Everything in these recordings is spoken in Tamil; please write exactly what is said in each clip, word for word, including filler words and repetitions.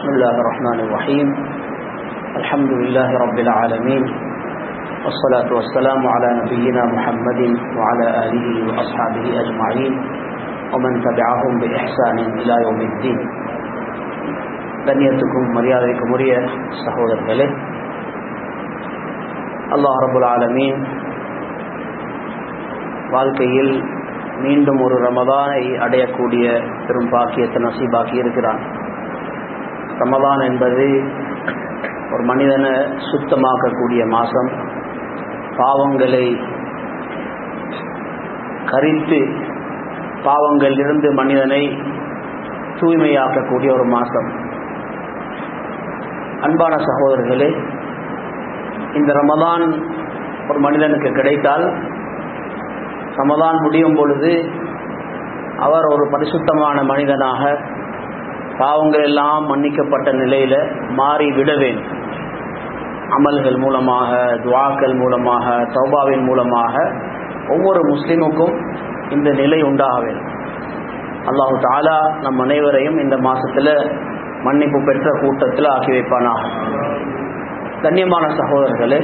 بسم الله الرحمن الرحيم الحمد لله رب العالمين والصلاة والسلام على نبينا محمد وعلى آله وأصحابه أجمعين ومن تبعهم بإحسان إلى يوم الدين. கண்ணியத்துக்கும் மரியாதைக்கும் உரிய சகோதரர்களே, அல்லாஹ் ரப்புல் ஆலமீன் வாழ்க்கையில் மீண்டும் ஒரு ரமதானை அடையக்கூடிய பெரும் பாக்கியத்தை நசீபாக்கி இருக்கிறான். ரமதான் என்பது ஒரு மனிதனை சுத்தமாக்கக்கூடிய மாதம், பாவங்களை கரித்து பாவங்களிலிருந்து மனிதனை தூய்மையாக்கக்கூடிய ஒரு மாதம். அன்பான சகோதரர்களே, இந்த ரமதான் ஒரு மனிதனுக்கு கிடைத்தால் ரமதான் முடியும் பொழுது அவர் ஒரு பரிசுத்தமான மனிதனாக பாவங்கள் எல்லாம் மன்னிக்கப்பட்ட நிலையில் மாறிவிட வேண்டும். அமல்கள் மூலமாக, துஆக்கள் மூலமாக, தௌபாவின் மூலமாக ஒவ்வொரு முஸ்லிமுக்கும் இந்த நிலை உண்டாக வேண்டும். அல்லாஹு தஆலா நம் அனைவரையும் இந்த மாசத்துல மன்னிப்பு பெற்ற கூட்டத்தில் ஆக்கி வைப்பானாக. கண்ணியமான சகோதரர்களே,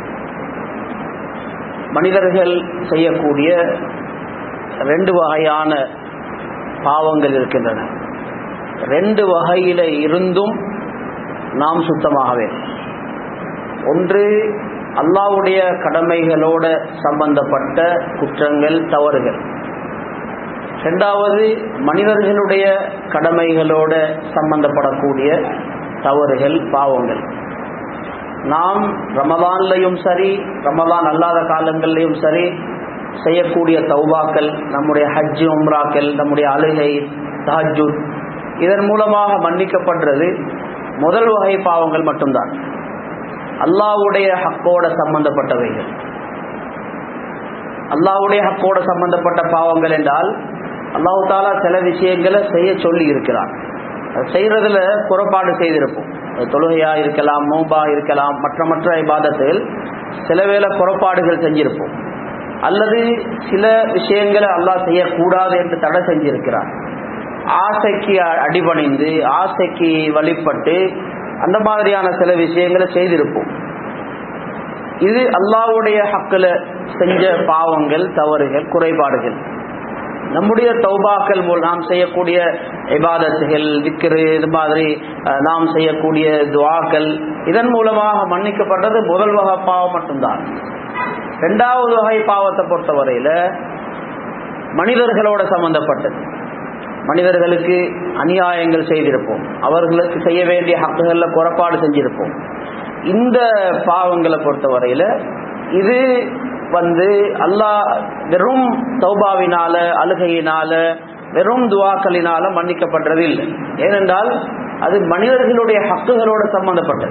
மனிதர்கள் செய்யக்கூடிய ரெண்டு வகையான பாவங்கள் இருக்கின்றன. ரெண்டு வகையில இருந்தும் நாம் சுத்தமாக வேண்டும். ஒன்று அல்லாஹ்வுடைய கடமைகளோட சம்பந்தப்பட்ட குற்றங்கள், தவறுகள். இரண்டாவது மனிதர்களுடைய கடமைகளோட சம்பந்தப்படக்கூடிய தவறுகள், பாவங்கள். நாம் ரமதான்லையும் சரி, ரமதான் அல்லாத காலங்கள்லையும் சரி செய்யக்கூடிய தௌபாக்கள், நம்முடைய ஹஜ் உம்ராக்கள், நம்முடைய அழுகை, தஹஜ்ஜுத், இதன் மூலமாக மன்னிக்கப்படுறது முதல் வகை பாவங்கள் மட்டும்தான். அல்லாஹ்வுடைய ஹக்கோட சம்பந்தப்பட்டவைகள். அல்லாஹ்வுடைய ஹக்கோட சம்பந்தப்பட்ட பாவங்கள் என்றால் அல்லாஹ் தஆலா சில விஷயங்களை செய்ய சொல்லி இருக்கிறார். செய்யறதுல புறப்பாடு செய்திருப்போம். தொழுகையா இருக்கலாம், நோன்பா இருக்கலாம், மற்ற மற்ற இபாதத்தில் சில வேளை புறப்பாடுகள் செஞ்சிருப்போம். அல்லது சில விஷயங்களை அல்லாஹ் செய்யக்கூடாது என்று தடை செஞ்சிருக்கிறார். ஆசைக்கு அடிபணிந்து, ஆசைக்கு வழிபட்டு அந்த மாதிரியான சில விஷயங்களை செய்திருப்போம். இது அல்லாஹ்வுடைய ஹக்கில் செஞ்ச பாவங்கள், தவறுகள், குறைபாடுகள். நம்முடைய தௌபாக்கள் போல் நாம் செய்யக்கூடிய இபாதத்துகள், திக்ரு, இது மாதிரி நாம் செய்யக்கூடிய துஆக்கள், இதன் மூலமாக மன்னிக்கப்பட்டது முதல் வகை பாவம் மட்டும்தான். இரண்டாவது வகை பாவத்தை பொறுத்தவரையில மனிதர்களோட சம்பந்தப்பட்டது. மனிதர்களுக்கு அநியாயங்கள் செய்திருப்போம், அவர்களுக்கு செய்ய வேண்டிய ஹக்குகளில் குறைபாடு செஞ்சிருப்போம். இந்த பாவங்களை பொறுத்தவரையில இது வந்து அல்லாஹ் வெறும் தௌபாவினால, அழுகையினால, வெறும் துஆக்களினால மன்னிக்கப்படுறது இல்லை. ஏனென்றால் அது மனிதர்களுடைய ஹக்குகளோட சம்பந்தப்பட்டது.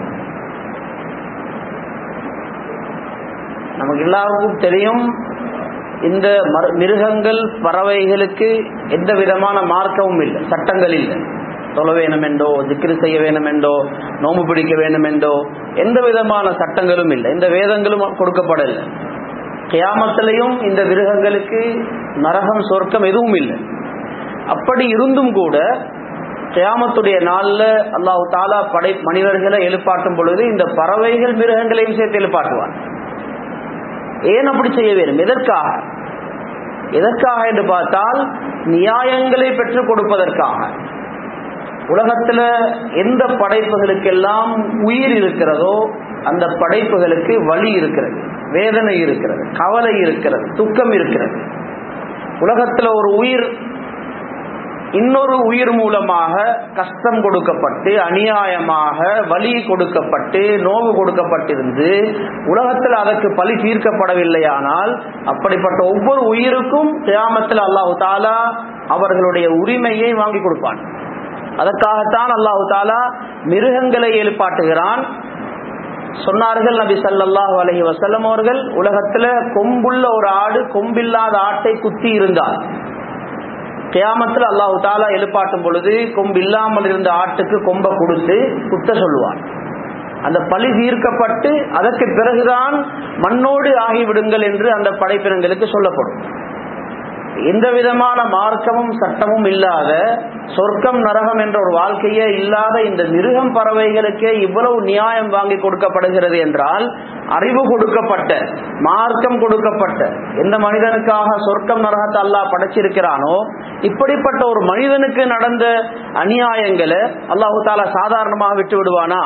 நமக்கு எல்லாருக்கும் தெரியும், இந்த மிருகங்கள், பறவைகளுக்கு எந்த விதமான மார்க்கமும் இல்லை, சட்டங்கள் இல்லை. தொழ வேணும் என்றோ, திக்ரு செய்ய வேணும் என்றோ, நோம்பு பிடிக்க வேண்டும் என்றோ எந்த விதமான சட்டங்களும் இல்லை, இந்த வேதங்களும் கொடுக்கப்படலை. கியாமத்திலையும் இந்த மிருகங்களுக்கு நரகம், சொர்க்கம் எதுவும் இல்லை. அப்படி இருந்தும் கூட கியாமத்துடைய நாள்ல அல்லாஹ் தஆலா படை மனிதர்களை எழுப்பாட்டும் பொழுது இந்த பறவைகள், மிருகங்களையும் சேர்த்து எழுப்பாட்டுவார். ஏன் அப்படி செய்ய வேண்டும்? எதற்காக? எதற்காக என்று பார்த்தால் நியாயங்களை பெற்றுக் கொடுப்பதற்காக. உலகத்துல எந்த படைப்புகளுக்கெல்லாம் உயிர் இருக்கிறதோ அந்த படைப்புகளுக்கு வலி இருக்கிறது, வேதனை இருக்கிறது, கவலை இருக்கிறது, துக்கம் இருக்கிறது. உலகத்துல ஒரு உயிர் இன்னொரு உயிர் மூலமாக கஷ்டம் கொடுக்கப்பட்டு, அநியாயமாக வலி கொடுக்கப்பட்டு, நோவு கொடுக்கப்பட்டிருந்து உலகத்தில் அதற்கு பழி தீர்க்கப்படவில்லையானால் அப்படிப்பட்ட ஒவ்வொரு உயிருக்கும் கியாமத்தில் அல்லாஹ் தஆலா அவர்களுடைய உரிமையை வாங்கி கொடுப்பான். அதற்காகத்தான் அல்லாஹ் தஆலா மிருகங்களை எழுப்பாட்டுகிறான். சொன்னார்கள் நபி ஸல்லல்லாஹு அலைஹி வஸல்லம் அவர்கள், உலகத்துல கொம்புள்ள ஒரு ஆடு கொம்பில்லாத ஆட்டை குத்தி இருந்தால் கியாமத்தில் அல்லாஹ் தஆலா எழுப்பாட்டும் பொழுது கொம்பு இல்லாமல் இருந்த ஆட்டுக்கு கொம்பை கொடுத்து குத்த சொல்லுவான். அந்த பழி தீர்க்கப்பட்டு அதற்கு பிறகுதான் மண்ணோடு ஆகிவிடுங்கள் என்று அந்த படைப்பினங்களுக்கு சொல்லப்படும். எந்த விதமான மார்க்கமும் சட்டமும் இல்லாத, சொர்க்கம் நரகம் என்ற ஒரு வாழ்க்கையே இல்லாத இந்த மிருகம் பறவைகளுக்கே இவ்வளவு நியாயம் வாங்கி கொடுக்கப்படுகிறது என்றால், அறிவு கொடுக்கப்பட்ட, மார்க்கம் கொடுக்கப்பட்ட எந்த மனிதனுக்காக சொர்க்கம் நரகத்தை அல்லாஹ் படைச்சிருக்கிறானோ இப்படிப்பட்ட ஒரு மனிதனுக்கு நடந்த அநியாயங்களை அல்லாஹு தாலா சாதாரணமாக விட்டு விடுவானா?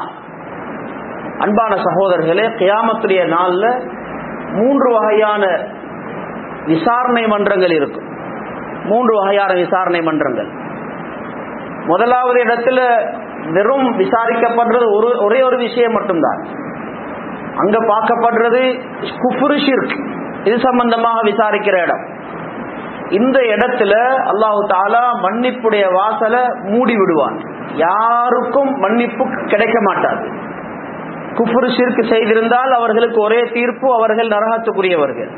அன்பான சகோதரர்களே, கியாமத்துடைய நாள்ல மூன்று வகையான விசாரணை மன்றங்கள் இருக்கும். மூன்று வகையான விசாரணை மன்றங்கள். முதலாவது இடத்துல வெறும் விசாரிக்கப்படுறது ஒரு ஒரே ஒரு விஷயம் மட்டும்தான். அங்க பார்க்கப்படுறது குஃப்ரு, ஷிர்க், இது சம்பந்தமாக விசாரிக்கிற இடம். இந்த இடத்துல அல்லாஹு தாலா மன்னிப்புடைய வாசலை மூடி விடுவான். யாருக்கும் மன்னிப்பு கிடைக்க மாட்டாது. குஃப்ரு ஷிர்க் செய்திருந்தால் அவர்களுக்கு ஒரே தீர்ப்பு, அவர்கள் நரகத்துக்குரியவர்கள்.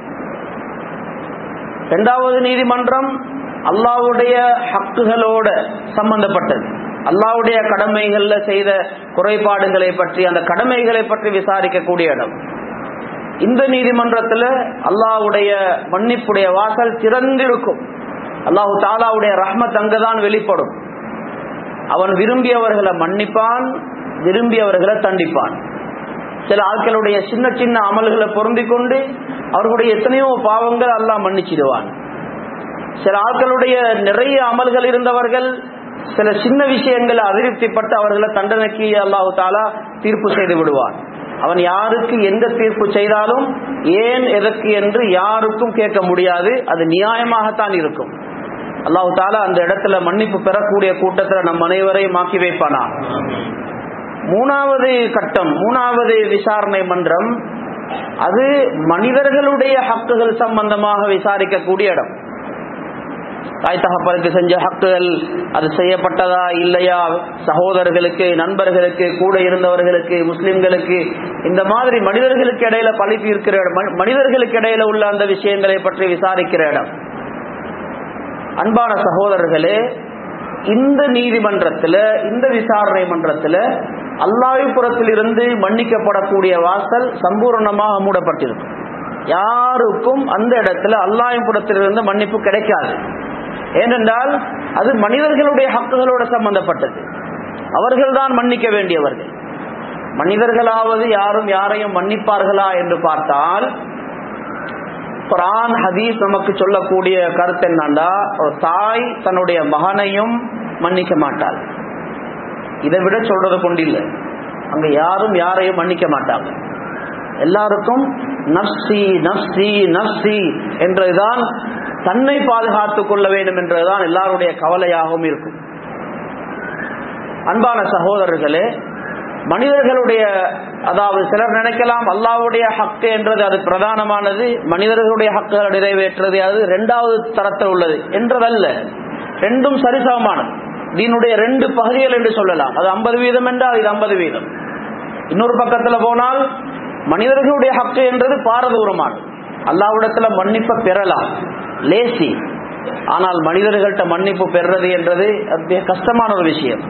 இரண்டாவது நீதிமன்றம் அல்லாஹ்வுடைய ஹக்குகளோட சம்பந்தப்பட்டது. அல்லாஹ்வுடைய கடமைகள்ல செய்த குறைபாடுகளை பற்றி, அந்த கடமைகளை பற்றி விசாரிக்கக்கூடிய இடம். இந்த நீதிமன்றத்துல அல்லாஹ்வுடைய மன்னிப்புடைய வாசல் திறந்திருக்கும். அல்லாஹு தாலாவுடைய ரஹ்மத் அங்கதான் வெளிப்படும். அவன் விரும்பியவர்களை மன்னிப்பான், விரும்பியவர்களை தண்டிப்பான். சில ஆட்களுடைய சின்ன சின்ன அமல்களை பொருந்தி கொண்டு அவர்களுடைய எத்தனையோ பாவங்கள் அல்லாஹ் மன்னிச்சிடுவான். சில ஆட்களுடைய நிறைய அமல்கள் இருந்தவர்கள் சில சின்ன விஷயங்களை அதிருப்திப்பட்டு அவர்களை தண்டனைக்கு அல்லாஹு தாலா தீர்ப்பு செய்து விடுவான். அவன் யாருக்கு எந்த தீர்ப்பு செய்தாலும் ஏன் எதற்கு என்று யாருக்கும் கேட்க முடியாது. அது நியாயமாகத்தான் இருக்கும். அல்லாஹு தாலா அந்த இடத்துல மன்னிப்பு பெறக்கூடிய கூட்டத்தில் நம் அனைவரையும் ஆக்கி வைப்பானா. மூணாவது கட்டம், மூணாவது விசாரணை மன்றம், அது மனிதர்களுடைய ஹக்குகள் சம்பந்தமாக விசாரிக்கக்கூடிய இடம். தாய் தகப்பனுக்கு செஞ்ச ஹக்குகள் அது செய்யப்பட்டதா இல்லையா, சகோதரர்களுக்கு, நண்பர்களுக்கு, கூட இருந்தவர்களுக்கு, முஸ்லிம்களுக்கு, இந்த மாதிரி மனிதர்களுக்கு இடையில பழி தீர்க்கிற இடம், மனிதர்களுக்கு இடையில உள்ள அந்த விஷயங்களை பற்றி விசாரிக்கிற இடம். அன்பான சகோதரர்களே, இந்த நீதிமன்றத்துல, இந்த விசாரணை மன்றத்துல அல்லாஹ்வின் புறத்தில் இருந்து மன்னிக்கப்படக்கூடிய வாசல் சம்பூர்ணமாக மூடப்பட்டிருக்கும். யாருக்கும் அந்த இடத்துல அல்லாஹ்வின் புறத்திலிருந்து மன்னிப்பு கிடைக்காது. ஏனென்றால் அது மனிதர்களுடைய ஹக்குகளோடு சம்பந்தப்பட்டது. அவர்கள் தான் மன்னிக்க வேண்டியவர்கள். மனிதர்களாவது யாரும் யாரையும் மன்னிப்பார்களா என்று பார்த்தால், குர்ஆன் ஹதீஸ் நமக்கு சொல்லக்கூடிய கருத்து என்னன்னா, ஒரு தாய் தன்னுடைய மகனையும் மன்னிக்க மாட்டாள். இதை விட சொல்றது கொண்டில்லை. அங்க யாரும் யாரையும் மன்னிக்க மாட்டாங்க. எல்லாருக்கும் நஃப்சி நஃப்சி நஃப்சி என்றுதான், தன்னை பாதுகாத்துக் கொள்ள வேண்டும் என்றுதான் எல்லாருடைய கவலையாகவும் இருக்கும். அன்பான சகோதரர்களே, மனிதர்களுடைய, அதாவது சிலர் நினைக்கலாம் அல்லாஹ்வுடைய ஹக்கு என்றது அது பிரதானமானது, மனிதர்களுடைய ஹக்குகளை நிறைவேற்றுறது அது இரண்டாவது தரத்தில் உள்ளது என்றதல்ல. ரெண்டும் சரிசமமானது. தீனுடைய ரெண்டு பகுதிகள் என்று சொல்லலாம். அது ஐம்பது வீதம் என்றால் இது ஐம்பது வீதம். இன்னொரு பக்கத்துல போனால் மனிதர்களுடைய ஹக்கு என்றது பாரதூரமானது. அல்லாஹ்விடத்துல மன்னிப்பை பெறலாம், லேசி. ஆனால் மனிதர்கள்ட்ட மன்னிப்பு பெறுறது என்றது அது கஷ்டமான ஒரு விஷயம்.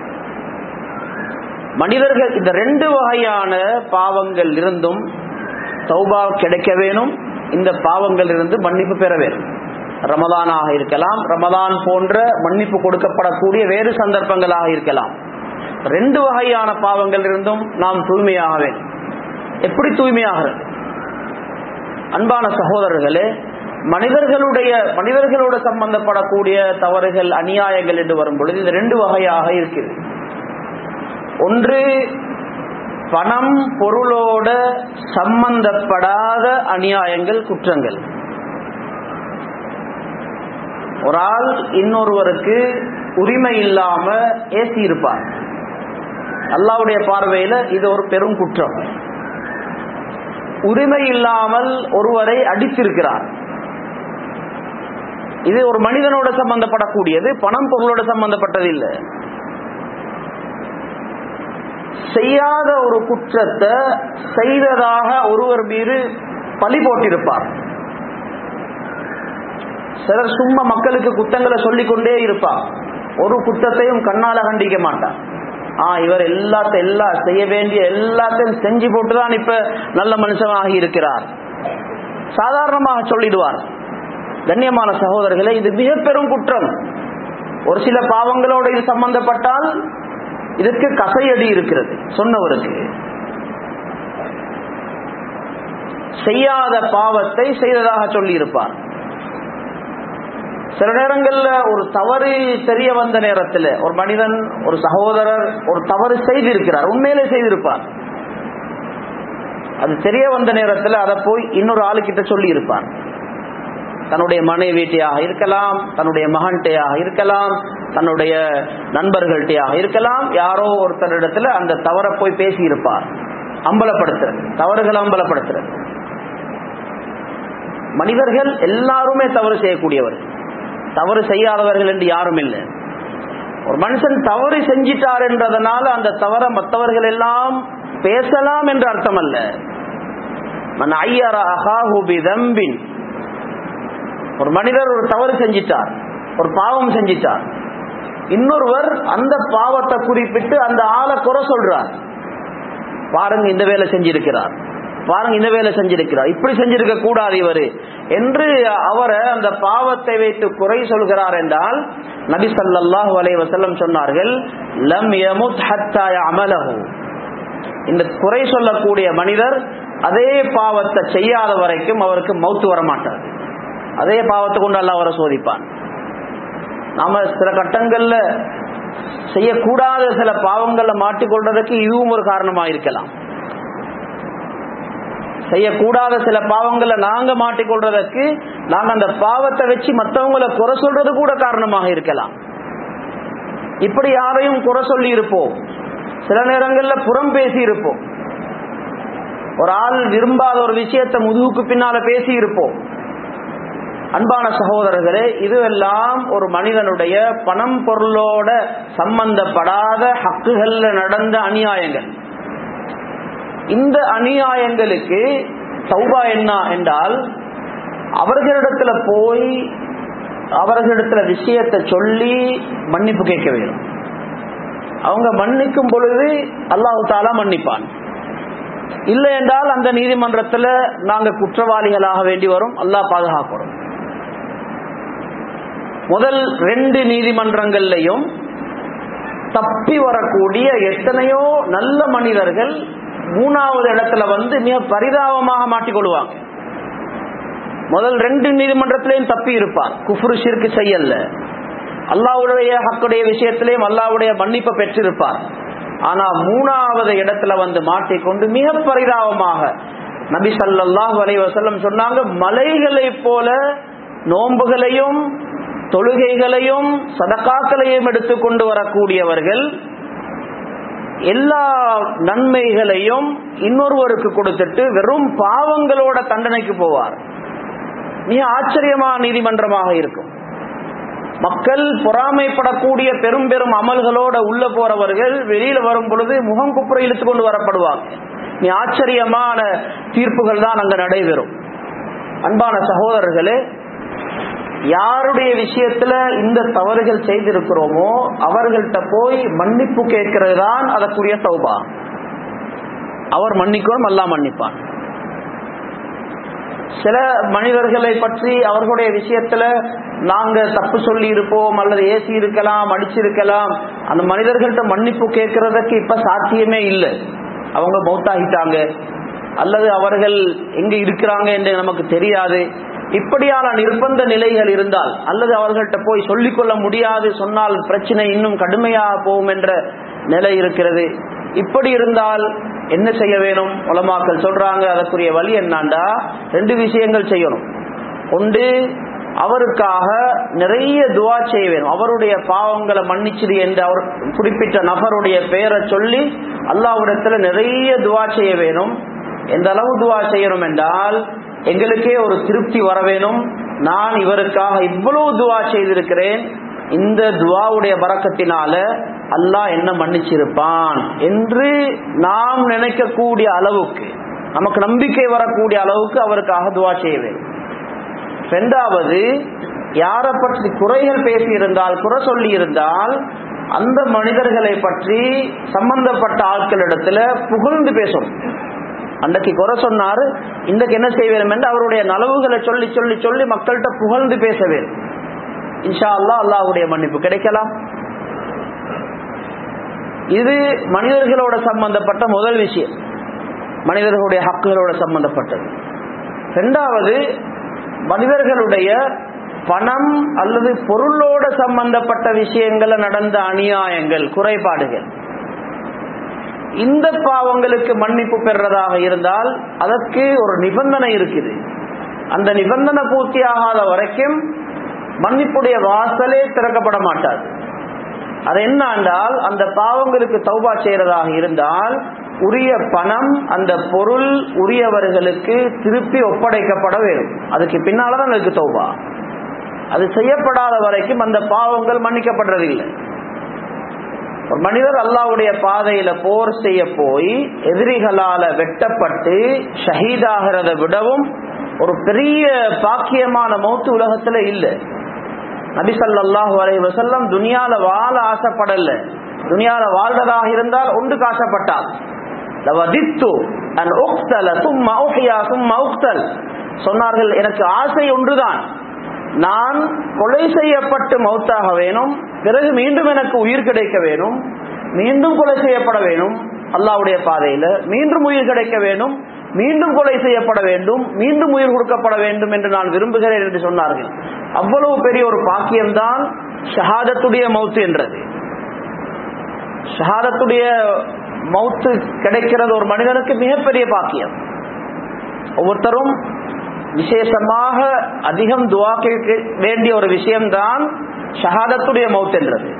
மனிதர்கள் இந்த ரெண்டு வகையான பாவங்கள் இருந்தும் தௌபா கிடைக்க வேணும். இந்த பாவங்கள் இருந்து மன்னிப்பு பெற வேண்டும். ரமதானாக இருக்கலாம், ரமதான் போன்ற மன்னிப்பு கொடுக்கப்படக்கூடிய வேறு சந்தர்ப்பங்களாக இருக்கலாம். ரெண்டு வகையான பாவங்கள் இருந்தும் நாம் தூய்மையாக வேண்டும். எப்படி தூய்மையாகிறது? அன்பான சகோதரர்களே, மனிதர்களுடைய மனிதர்களோடு சம்பந்தப்படக்கூடிய தவறுகள், அநியாயங்கள் என்று வரும் பொழுது இது ரெண்டு வகையாக இருக்கிறது. ஒன்று பணம் பொருளோட சம்பந்தப்படாத அநியாயங்கள், குற்றங்கள். ஒரு ஆள் இன்னொருவருக்கு உரிமை இல்லாம ஏசி இருப்பார். அல்லாஹ்வுடைய பார்வையில இது ஒரு பெரும் குற்றம். உரிமை இல்லாமல் ஒருவரை அடித்திருக்கிறார். இது ஒரு மனிதனோட சம்பந்தப்படக்கூடியது, பணம் பொருளோட சம்பந்தப்பட்டது இல்லை. செய்யாத ஒரு குற்றத்தை செய்ததாக ஒருவர் மீது பழி போட்டிருப்பார். சிலர் சும்மா மக்களுக்கு குற்றங்களை சொல்லிக்கொண்டே இருப்பார். ஒரு குற்றத்தையும் கண்ணால கண்டிக்க மாட்டார். ஆஹ் இவர் எல்லாத்தையும் எல்லா செய்ய வேண்டிய எல்லாத்தையும் செஞ்சு போட்டுதான் இப்ப நல்ல மனுஷனாகி இருக்கிறார், சாதாரணமாக சொல்லிடுவார். கண்ணியமான சகோதரர்களே, இது மிக பெரும் குற்றம். ஒரு சில பாவங்களோடு இது சம்பந்தப்பட்டால் இதற்கு கசையடி இருக்கிறது. சொன்னவருக்கு செய்யாத பாவத்தை செய்ததாக சொல்லி இருப்பார். சில நேரங்கள்ல ஒரு தவறு தெரிய வந்த நேரத்தில் ஒரு மனிதன், ஒரு சகோதரர் ஒரு தவறு செய்திருக்கிறார், உண்மையிலே செய்திருப்பார். அது தெரிய வந்த நேரத்தில் அதை போய் இன்னொரு ஆளுக்கிட்ட சொல்லி இருப்பார். தன்னுடைய மனைவிட்டையாக இருக்கலாம், தன்னுடைய மகன்கிட்டையாக இருக்கலாம், தன்னுடைய நண்பர்கள்ட்டையாக இருக்கலாம், யாரோ ஒருத்தரிடத்துல அந்த தவறை போய் பேசி இருப்பார். அம்பலப்படுத்துறது, தவறுகளை அம்பலப்படுத்துறது. மனிதர்கள் எல்லாருமே தவறு செய்யக்கூடியவர், தவறு செய்யாதவர்கள் என்று யாரும் இல்லை. ஒரு மனுஷன் தவறு செஞ்சிட்டார் என்றதனால அந்த தவறை மற்றவர்கள் எல்லாம் பேசலாம் என்று அர்த்தம் அல்ல. மன் ஐயர அஹாஹு பிதம்பின், ஒரு மனிதர் ஒரு தவறு செஞ்சிட்டார், ஒரு பாவம் செஞ்சிட்டார், இன்னொருவர் அந்த பாவத்தை குறிப்பிட்டு அந்த ஆளை குறை சொல்றார். பாருங்க இந்த வேலை செஞ்சிருக்கிறார், பாருங்க இந்த வேலை செஞ்சிருக்கிறார், இப்படி செஞ்சிருக்க கூடாது இவரு என்று அவரை அந்த பாவத்தை வைத்து குறை சொல்கிறார் என்றால் நபி ஸல்லல்லாஹு அலைஹி வஸல்லம் சொன்னார்கள், லம் யமுத் ஹத்தா யஅமலஹு, இந்த குறை சொல்லக்கூடிய மனிதர் அதே பாவத்தை செய்யாத வரைக்கும் அவருக்கு மௌத்து வர மாட்டார். அதே பாவத்தை கொண்டு அல்லாஹ் அவரை சோதிப்பான். நாம சில கட்டங்கள்ல செய்யக்கூடாத சில பாவங்கள்ல மாட்டிக்கொள்றதுக்கு இதுவும் ஒரு காரணமா இருக்கலாம். செய்யக்கூடாத சில பாவங்களை நாங்க மாட்டிக்கொள்றதுக்கு நாங்க அந்த பாவத்தை வச்சு மற்றவங்களை குறை சொல்றது கூட காரணமாக இருக்கலாம். இப்படி யாரையும் குறை சொல்லி இருப்போம், சில நேரங்கள்ல புறம் பேசி இருப்போம், ஒரு ஆள் விரும்பாத ஒரு விஷயத்தை முதுகுக்கு பின்னால பேசி இருப்போம். அன்பான சகோதரர்களே, இதுவெல்லாம் ஒரு மனிதனுடைய பணம் பொருளோட சம்பந்தப்படாத ஹக்குகள்ல நடந்த அநியாயங்கள். இந்த அநியாயங்களுக்கு தௌபா என்ன என்றால், அவர்களிடத்துல போய் அவர்களிடத்துல விஷயத்தை சொல்லி மன்னிப்பு கேட்க வேண்டும். அவங்க மன்னிக்கும் பொழுது அல்லாஹ் தஆலா மன்னிப்பான். இல்லை என்றால் அந்த நீதிமன்றத்தில் நாங்க குற்றவாளிகளாக வேண்டி வரும். அல்லாஹ் பாதுகாக்கணும். முதல் ரெண்டு நீதிமன்றங்கள்லையும் தப்பி வரக்கூடிய எத்தனையோ நல்ல மனிதர்கள் மூணாவது இடத்துல வந்து மிக பரிதாபமாக மாட்டிக்கொள்வாங்க. முதல் ரெண்டு நீதிமன்றத்திலையும் தப்பி இருப்பார், குஃப்ரு ஷிர்க் செய்யல, அல்லாஹ்வுடைய ஹக்குடைய விஷயத்திலையும் அல்லாஹ்வுடைய மன்னிப்பை பெற்றிருப்பார். ஆனா மூணாவது இடத்துல வந்து மாட்டிக்கொண்டு மிக பரிதாபமாக நபி ஸல்லல்லாஹு அலைஹி வஸல்லம் சொன்னாங்க, மலைகளை போல நோன்புகளையும் தொழுகைகளையும் சதகாக்களையும் எடுத்துக்கொண்டு வரக்கூடியவர்கள் எல்லா நன்மைகளையும் இன்னொருவருக்கு கொடுத்துட்டு வெறும் பாவங்களோட தண்டனைக்கு போவார். மிக ஆச்சரியமான நீதிமன்றமாக இருக்கும். மக்கள் பொறாமைப்படக்கூடிய பெரும் பெரும் அமல்களோட உள்ள போறவர்கள் வெளியில வரும் பொழுது முகம் குப்புற இழுத்து கொண்டு வரப்படுவாங்க. மிக ஆச்சரியமான தீர்ப்புகள் தான் அங்க நடைபெறும். அன்பான சகோதரர்களே, யாருடைய விஷயத்துல இந்த தவறுகள் செய்திருக்கிறோமோ அவர்கள்ட்ட போய் மன்னிப்பு கேட்கிறது தான் அதற்குரிய தௌபா. அவர் மன்னிக்கணும், அல்லாஹ் மன்னிப்பான். சில மனிதர்களை பற்றி அவர்களுடைய விஷயத்துல நாங்க தப்பு சொல்லி இருப்போம், அல்லது ஏசி இருக்கலாம், அடிச்சிருக்கலாம். அந்த மனிதர்கள்ட்ட மன்னிப்பு கேட்கறதுக்கு இப்ப சாத்தியமே இல்லை. அவங்க மௌத்தாகிட்டாங்க, அல்லது அவர்கள் எங்க இருக்கிறாங்க என்று நமக்கு தெரியாது. இப்படியான நிர்பந்த நிலைகள் இருந்தால், அல்லது அவர்கள்ட்ட போய் சொல்லிக்கொள்ள முடியாது, சொன்னால் பிரச்சனை இன்னும் கடுமையாக போகும் என்ற நிலை இருக்கிறது. இப்படி இருந்தால் என்ன செய்ய வேணும்? உலமாக்கள் சொல்றாங்க, அதற்குரிய வழி என்னாண்டா ரெண்டு விஷயங்கள் செய்யணும். ஒன்று, அவருக்காக நிறைய துவா செய்ய வேணும். அவருடைய பாவங்களை மன்னிச்சது என்று அவர் குறிப்பிட்ட நபருடைய பெயரை சொல்லி அல்லாஹ்விடத்துல நிறைய துவா செய்ய வேணும். எந்த அளவு துவா செய்யணும் என்றால், எங்களுக்கே ஒரு திருப்தி வர வேணும், நான் இவருக்காக இவ்வளவு துவா செய்திருக்கிறேன், இந்த துவாவுடைய பரக்கத்தினால அல்லாஹ் என்ன மன்னிச்சிருப்பான் என்று நாம் நினைக்கக்கூடிய அளவுக்கு, நமக்கு நம்பிக்கை வரக்கூடிய அளவுக்கு அவருக்காக துவா செய்ய வேண்டும். இரண்டாவது, யாரை பற்றி குறைகள் பேசி இருந்தால், குறை சொல்லி இருந்தால், அந்த மனிதர்களை பற்றி சம்பந்தப்பட்ட ஆட்களிடத்துல புகழ்ந்து பேசணும். அன்றைக்கு குறை சொன்னாரு, இன்றைக்கு என்ன செய்ய வேண்டும் என்று அவருடைய நலவுகளை சொல்லி சொல்லி சொல்லி மக்கள்கிட்ட புகழ்ந்து பேச வேண்டும். இன்ஷா அல்லாஹ் அல்லாஹ்வுடைய மன்னிப்பு கிடைக்கலாம். இது மனிதர்களோட சம்பந்தப்பட்ட முதல் விஷயம், மனிதர்களுடைய ஹக்குகளோட சம்பந்தப்பட்டது. இரண்டாவது, மனிதர்களுடைய பணம் அல்லது பொருளோட சம்பந்தப்பட்ட விஷயங்கள நடந்த அநியாயங்கள், குறைபாடுகள், இந்த பாவங்களுக்கு மன்னிப்பு பெறுறதாக இருந்தால் அதற்கு ஒரு நிபந்தனை இருக்குது. அந்த நிபந்தனை பூர்த்தியாகாத வரைக்கும் மன்னிப்புடைய வாசலே திறக்கப்பட மாட்டாது. அது என்ன என்றால், அந்த பாவங்களுக்கு தௌபா செய்யறதாக இருந்தால் உரிய பணம், அந்த பொருள் உரியவர்களுக்கு திருப்பி ஒப்படைக்கப்பட வேண்டும். அதுக்கு பின்னால்தான் அதுக்கு தௌபா. அது செய்யப்படாத வரைக்கும் அந்த பாவங்கள் மன்னிக்கப்படுறதில்லை. ஒரு மனிதர் அல்லாஹ்வுடைய பாதையில போர் செய்ய போய் எதிரிகளால வெட்டப்பட்டு ஷஹீதாகிறத விடவும் ஒரு பெரிய பாக்கியமான மௌத்து உலகத்துல இல்லை. நபி ஸல்லல்லாஹு அலைஹி வஸல்லம் துனியால வாழ ஆசைப்படல. துனியால வாழ்றதாக இருந்தால் ஒன்று ஆசைப்பட்டார், லவதித்து அன் உக்தல சும்மா உஹ்யா சும்மா உக்தல். சொன்னார்கள், எனக்கு ஆசை ஒன்றுதான், நான் கொலை செய்யப்பட்டு மௌத்தாக வேணும், பிறகு மீண்டும் எனக்கு உயிர் கிடைக்க வேணும், மீண்டும் கொலை செய்யப்பட வேணும் அல்லாஹ்வுடைய பாதையில, மீண்டும் உயிர் கிடைக்க வேண்டும், மீண்டும் கொலை செய்யப்பட வேண்டும், மீண்டும் உயிர் கொடுக்கப்பட வேண்டும் என்று நான் விரும்புகிறேன் என்று சொன்னார்கள். அவ்வளவு பெரிய ஒரு பாக்கியம்தான் ஷஹாதத்துடைய மௌத்து என்றது. ஷஹாதத்துடைய மௌத்து கிடைக்கிறது ஒரு மனிதனுக்கு மிகப்பெரிய பாக்கியம். ஒவ்வொருத்தரும் விசேஷமாக அதிகம் துஆ கேட்க வேண்டிய ஒரு விஷயம்தான் ஷஹாதத்துடைய மௌத் என்றது.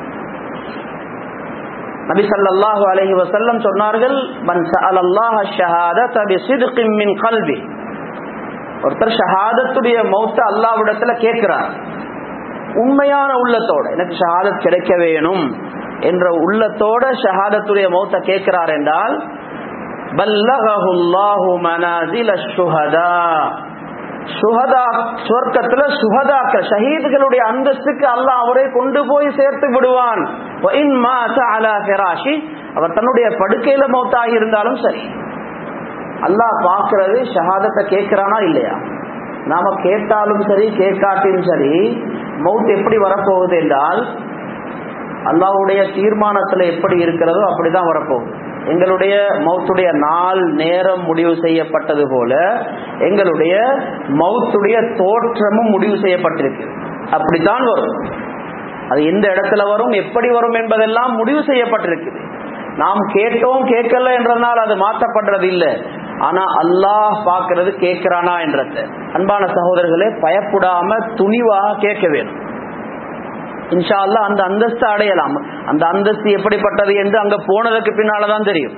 நபி ஸல்லல்லாஹு அலைஹி வஸல்லம் சொன்னார்கள், மன் ஸஅலல்லாஹ ஷஹாதத பிஸித்கின் மின் கல்பி. ஒருத்தர் ஷஹாதத்துடைய மௌத்தை அல்லாஹ்விடத்துல கேட்கிறார், உண்மையான உள்ளத்தோட, எனக்கு ஷஹாதத் கிடைக்க வேணும் என்ற உள்ளத்தோட ஷஹாதத்துடைய மௌத்தை கேட்கிறார் என்றால், பல்லகஹுல்லாஹு மனாசில ஷுஹதா. சுஹதா சுவர்க்கத்துல சுஹதாக்க ஷஹீதுகளுடைய அந்தஸ்துக்கு அல்லாஹ் அவரை கொண்டு போய் சேர்த்து விடுவான். அவர் தன்னுடைய படுக்கையில மௌத்தாகி இருந்தாலும் சரி, அல்லாஹ் பார்க்கிறது ஷஹாதத்தை கேட்கிறானா இல்லையா. நாம கேட்டாலும் சரி கேட்காட்டிலும் சரி, மௌத் எப்படி வரப்போகுது என்றால் அல்லாஹ்வுடைய தீர்மானத்துல எப்படி இருக்கிறதோ அப்படிதான் வரப்போகுது. எங்களுடைய மௌத்துடைய நாள் நேரம் முடிவு செய்யப்பட்டது போல எங்களுடைய மௌத்துடைய தோற்றமும் முடிவு செய்யப்பட்டிருக்கு. அப்படித்தான் வரும். அது எந்த இடத்துல வரும், எப்படி வரும் என்பதெல்லாம் முடிவு செய்யப்பட்டிருக்குது. நாம் கேட்டோம் கேட்கல என்றனால் அது மாற்றப்படுறது இல்லை. ஆனா அல்லாஹ் பார்க்கிறது கேட்கிறானா என்றது. அன்பான சகோதரர்களே, பயப்படாம துணிவாக கேட்க வேணும். இன்ஷா அல்லாஹ் அந்த அந்தஸ்து அடையலாம். அந்த அந்தஸ்து எப்படிப்பட்டது என்று அங்க போனதுக்கு பின்னால்தான் தெரியும்.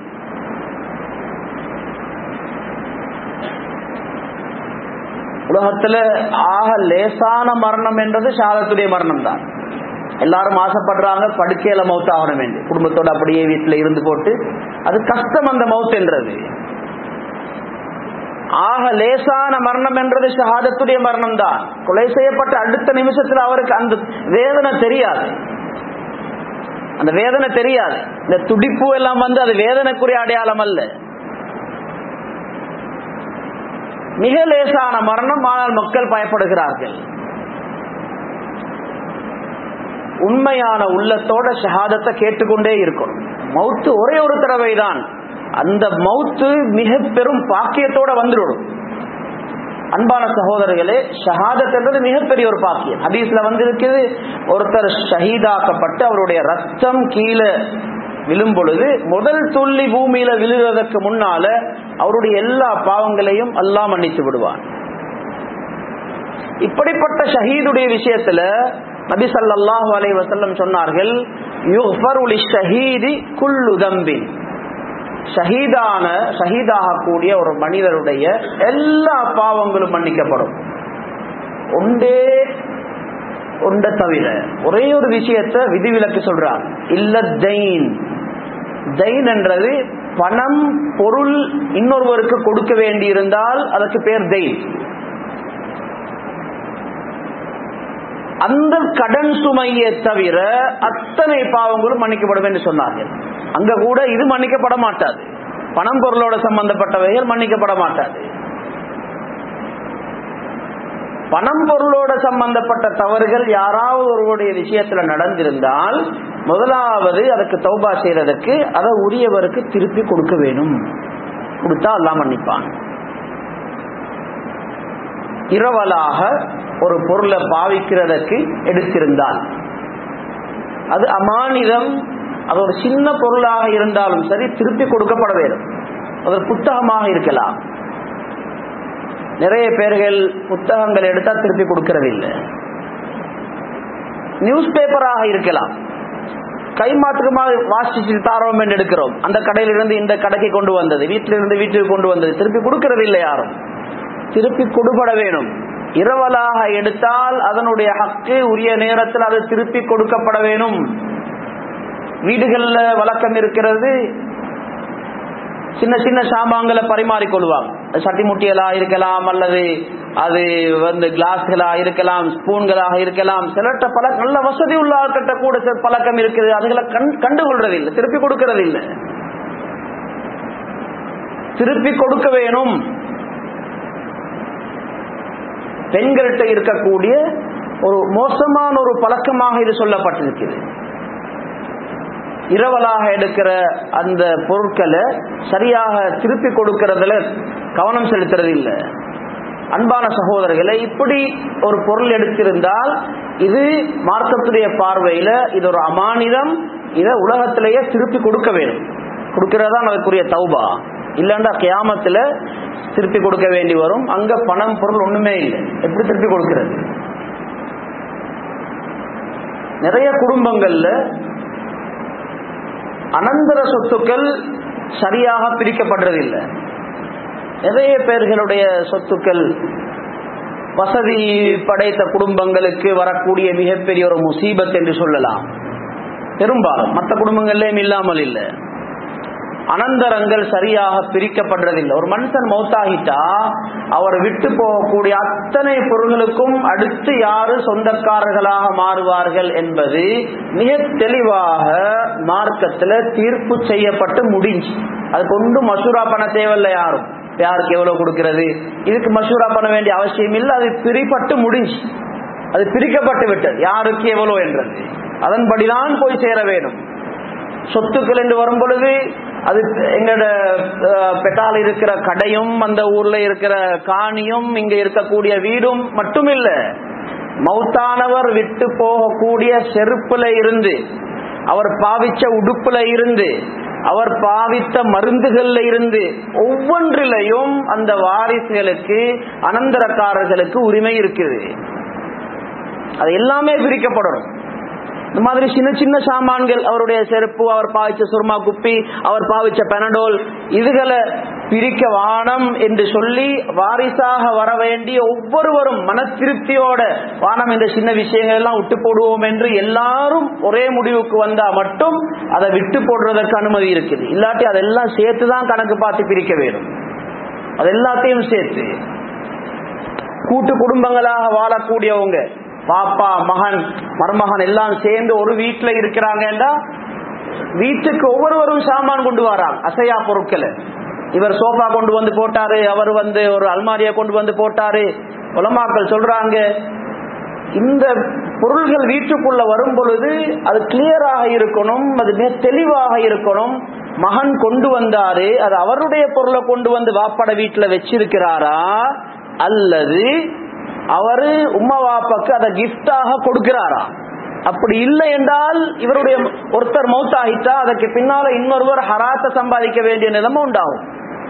உலகத்துல ஆக லேசான மரணம் என்றது ஷஹாதத்துடைய மரணம் தான். எல்லாரும் ஆசைப்படுறாங்க படுக்கையில மௌத் ஆகணும் என்று, குடும்பத்தோட அப்படியே வீட்டுல இருந்து போட்டு. அது கஷ்டம் அந்த மௌத் என்றது. ஆக லேசான மரணம் என்றது ஷஹாதத்துடைய மரணம் தான். கொலை செய்யப்பட்ட அடுத்த நிமிஷத்துல அவருக்கு அந்த வேதனை தெரியாது. அந்த வேதனை தெரியாது. இந்த துடிப்பு எல்லாம் வந்து அது வேதனைக்குரிய அடையாளம் அல்ல. மிக லேசான மரணம், ஆனால் மக்கள் பயப்படுகிறார்கள். உண்மையான உள்ளத்தோட ஷஹாதத்தை கேட்டுக்கொண்டே இருக்கணும். மௌத்து ஒரே ஒரு தடவை தான். அந்த மௌத்து மிக பெரும் பாக்கியத்தோட வந்துடும். அன்பான சகோதரர்களே, ஷஹாதத் என்றது மிகப்பெரிய ஒரு பாக்கியம். ஹதீஸ்ல வந்திருக்கிறது, ஒருத்தர் ஷஹீதாக்கப்பட்டு அவருடைய ரத்தம் கீழே விழும் பொழுது முதல் துள்ளி பூமியில விழுவதற்கு முன்னால அவருடைய எல்லா பாவங்களையும் அல்லாஹ் மன்னித்து விடுவான். இப்படிப்பட்ட ஷஹீதுடைய விஷயத்துல நபி ஸல்லல்லாஹு அலைஹி வஸல்லம் சொன்னார்கள், யுஃபரு லிஷ்ஷஹீதி குல்லு தம்பின். ஷஹீதான ஷஹீதாகக்கூடிய ஒரு மனிதருடைய எல்லா பாவங்களும் மன்னிக்கப்படும். ஒன்றே ஒன்றை தவிர ஒரே ஒரு விஷயத்தை விதிவிலக்கு சொல்றாங்க, இல்ல தைன். தைன் என்றது பணம் பொருள் இன்னொருவருக்கு கொடுக்க வேண்டி இருந்தால் அதற்கு பேர் தைன். அந்த கடன் சுமையை தவிர அத்தனை பாவங்களும் மன்னிக்கப்படும் என்று சொன்னார்கள். அங்க கூட இது மன்னிக்கப்பட மாட்டாது. பணம் பொருளோட சம்பந்தப்பட்டவைகள் மன்னிக்கப்பட மாட்டாது. பணம் பொருளோட சம்பந்தப்பட்ட தவறுகள் யாராவது ஒருவருடைய விஷயத்துல நடந்திருந்தால் முதலாவது அதுக்கு தௌபா செய்யறதுக்கு அதை உரியவருக்கு திருப்பி கொடுக்க வேணும். கொடுத்தா அல்லாஹ் மன்னிப்பான். இரவலாக ஒரு பொருளை பாவிக்கிறதுக்கு எடுத்திருந்தால் அது அமானிதம், அது ஒரு சின்ன பொருளாக இருந்தாலும் சரி திருப்பி கொடுக்கப்பட வேண்டும். அது புத்தகமாக இருக்கலாம். நிறைய பேர்கள் புத்தகங்கள் எடுத்தா திருப்பி கொடுக்கறதில்லை. நியூஸ் பேப்பராக இருக்கலாம், கைமாற்றுமாக வாசிச்சு தாரோம் என்று எடுக்கிறோம். அந்த கடையிலிருந்து இந்த கடைக்கு கொண்டு வந்தது, வீட்டிலிருந்து வீட்டுக்கு கொண்டு வந்தது, திருப்பி கொடுக்கறதில்லை. யாரும் திருப்பி கொடுபட வேணும். இரவலாக எடுத்தால் அதனுடைய ஹக்கு உரிய நேரத்தில் அது திருப்பி கொடுக்கப்பட வேணும். வீடுகள்ல வழக்கம் இருக்கிறது, சின்ன சின்ன சாமான்களை பரிமாறிக்கொள்வாங்க. சட்டி முட்டிகளா இருக்கலாம், அல்லது அது வந்து கிளாஸ்களா இருக்கலாம், ஸ்பூன்களாக இருக்கலாம். சிலர்கிட்ட பல நல்ல வசதி உள்ள ஆட்கிட்ட கூட பழக்கம் இருக்குது, அதுகளை கண்டுகொள்றது இல்லை, திருப்பி கொடுக்கறது இல்லை. திருப்பி கொடுக்க வேணும். பெண்கள்கிட்ட இருக்கக்கூடிய ஒரு மோசமான ஒரு பழக்கமாக இது சொல்லப்பட்டிருக்கிறது. இரவலாக எடுக்கிற அந்த பொருட்களை சரியாக திருப்பி கொடுக்கறதுல கவனம் செலுத்துறது இல்லை. அன்பான சகோதரர்களை, இப்படி ஒரு பொருள் எடுத்திருந்தால் இது மார்க்கத்துடைய பார்வையில இது ஒரு அமானிதம், இதை உலகத்திலேயே திருப்பி கொடுக்க வேண்டும். கொடுக்கிறதா அதற்குரிய தௌபா. இல்லைன்னா கியாமத்துல திருப்பி கொடுக்க வேண்டி வரும். அங்க பணம் பொருள் ஒண்ணுமே இல்லை, எப்படி திருப்பி கொடுக்கிறது? நிறைய குடும்பங்கள்ல அனந்தர சொத்துக்கள் சரியாக பிரிக்கப்படுறதில்லை. நிறைய பேர்களுடைய சொத்துக்கள் வசதி படைத்த குடும்பங்களுக்கு வரக்கூடிய மிகப்பெரிய ஒரு முசீபத் என்று சொல்லலாம். பெரும்பாலும் மற்ற குடும்பங்கள்லயும் இல்லாமல் இல்லை. அனந்தரங்கள் சரியாக பிரிக்கப்படுறதில்லை. ஒரு மனுஷன் மௌத்தாகிட்டா அவர் விட்டு போகக்கூடிய அத்தனை பொருள்களுக்கும் அடுத்து யாரு சொந்தக்காரர்களாக மாறுவார்கள் என்பது மிக தெளிவாக மார்க்கத்துல தீர்ப்பு செய்யப்பட்டு முடிஞ்சு. அது கொண்டு மசூரா பண்ண தேவையில்லை. யாரும் யாருக்கு எவ்வளவு கொடுக்கிறது இதுக்கு மசூரா பண்ண வேண்டிய அவசியம் இல்லை. அது பிரிப்பட்டு முடிஞ்சு, அது பிரிக்கப்பட்டு விட்டது. யாருக்கு எவ்வளவு என்றது அதன்படிதான் போய் சேர வேண்டும். சொத்துக்கள் என்று வரும் பொழுது அது எங்களோட பெட்டால் இருக்கிற கடையும் அந்த ஊர்ல இருக்கிற காணியும் இங்க இருக்கக்கூடிய வீடும் மட்டுமில்ல, மௌத்தானவர் விட்டு போகக்கூடிய செருப்புல இருந்து, அவர் பாவிச்ச உடுப்புல இருந்து, அவர் பாவித்த மருந்துகள்ல இருந்து ஒவ்வொன்றிலையும் அந்த வாரிசுகளுக்கு அனந்தரக்காரர்களுக்கு உரிமை இருக்குது. அது எல்லாமே பிரிக்கப்படணும். இந்த மாதிரி சின்ன சின்ன சாமான்கள், அவருடைய செருப்பு, அவர் பாவிச்ச சுர்மா குப்பி, அவர் பாவிச்ச பெனடோல், இதுகளை பிரிக்க வானம் என்று சொல்லி வாரிசாக வர வேண்டிய ஒவ்வொருவரும் மன திருப்தியோட வானம் இந்த சின்ன விஷயங்கள் எல்லாம் விட்டு போடுவோம் என்று எல்லாரும் ஒரே முடிவுக்கு வந்தா மட்டும் அதை விட்டு போடுறதற்கு அனுமதி இருக்குது. இல்லாட்டி அதெல்லாம் சேர்த்துதான் கணக்கு பார்த்து பிரிக்க வேண்டும். அது எல்லாத்தையும் சேர்த்து கூட்டு குடும்பங்களாக வாழக்கூடியவங்க, பாப்பா மகன் மருமகன் எல்லாம் சேர்ந்து ஒரு வீட்டுல இருக்கிறாங்கன்னா வீட்டுக்கு ஒவ்வொருவரும் சாமான் கொண்டு வராங்க, அசையா பொருட்களை. இவர் சோஃபா கொண்டு வந்து போட்டாரு, அவர் வந்து ஒரு அல்மாரியை கொண்டு வந்து போட்டாரு. உலமாக்கள் சொல்றாங்க, இந்த பொருள்கள் வீட்டுக்குள்ள வரும் பொழுது அது கிளியராக இருக்கணும், அது மிக தெளிவாக இருக்கணும். மகன் கொண்டு வந்தாரு, அது அவருடைய பொருளை கொண்டு வந்து வாப்பாட வீட்டுல வச்சிருக்கிறாரா அல்லது அவரு உம்மா வாப்பாக்கு அதை கிஃப்டாக கொடுக்கிறாரா? அப்படி இல்லை என்றால் இவருடைய ஒருத்தர் மௌத்தாகிட்டா அதற்கு பின்னால இன்னொருவர் ஹராத்த சம்பாதிக்க வேண்டிய நிலைமை உண்டாகும்.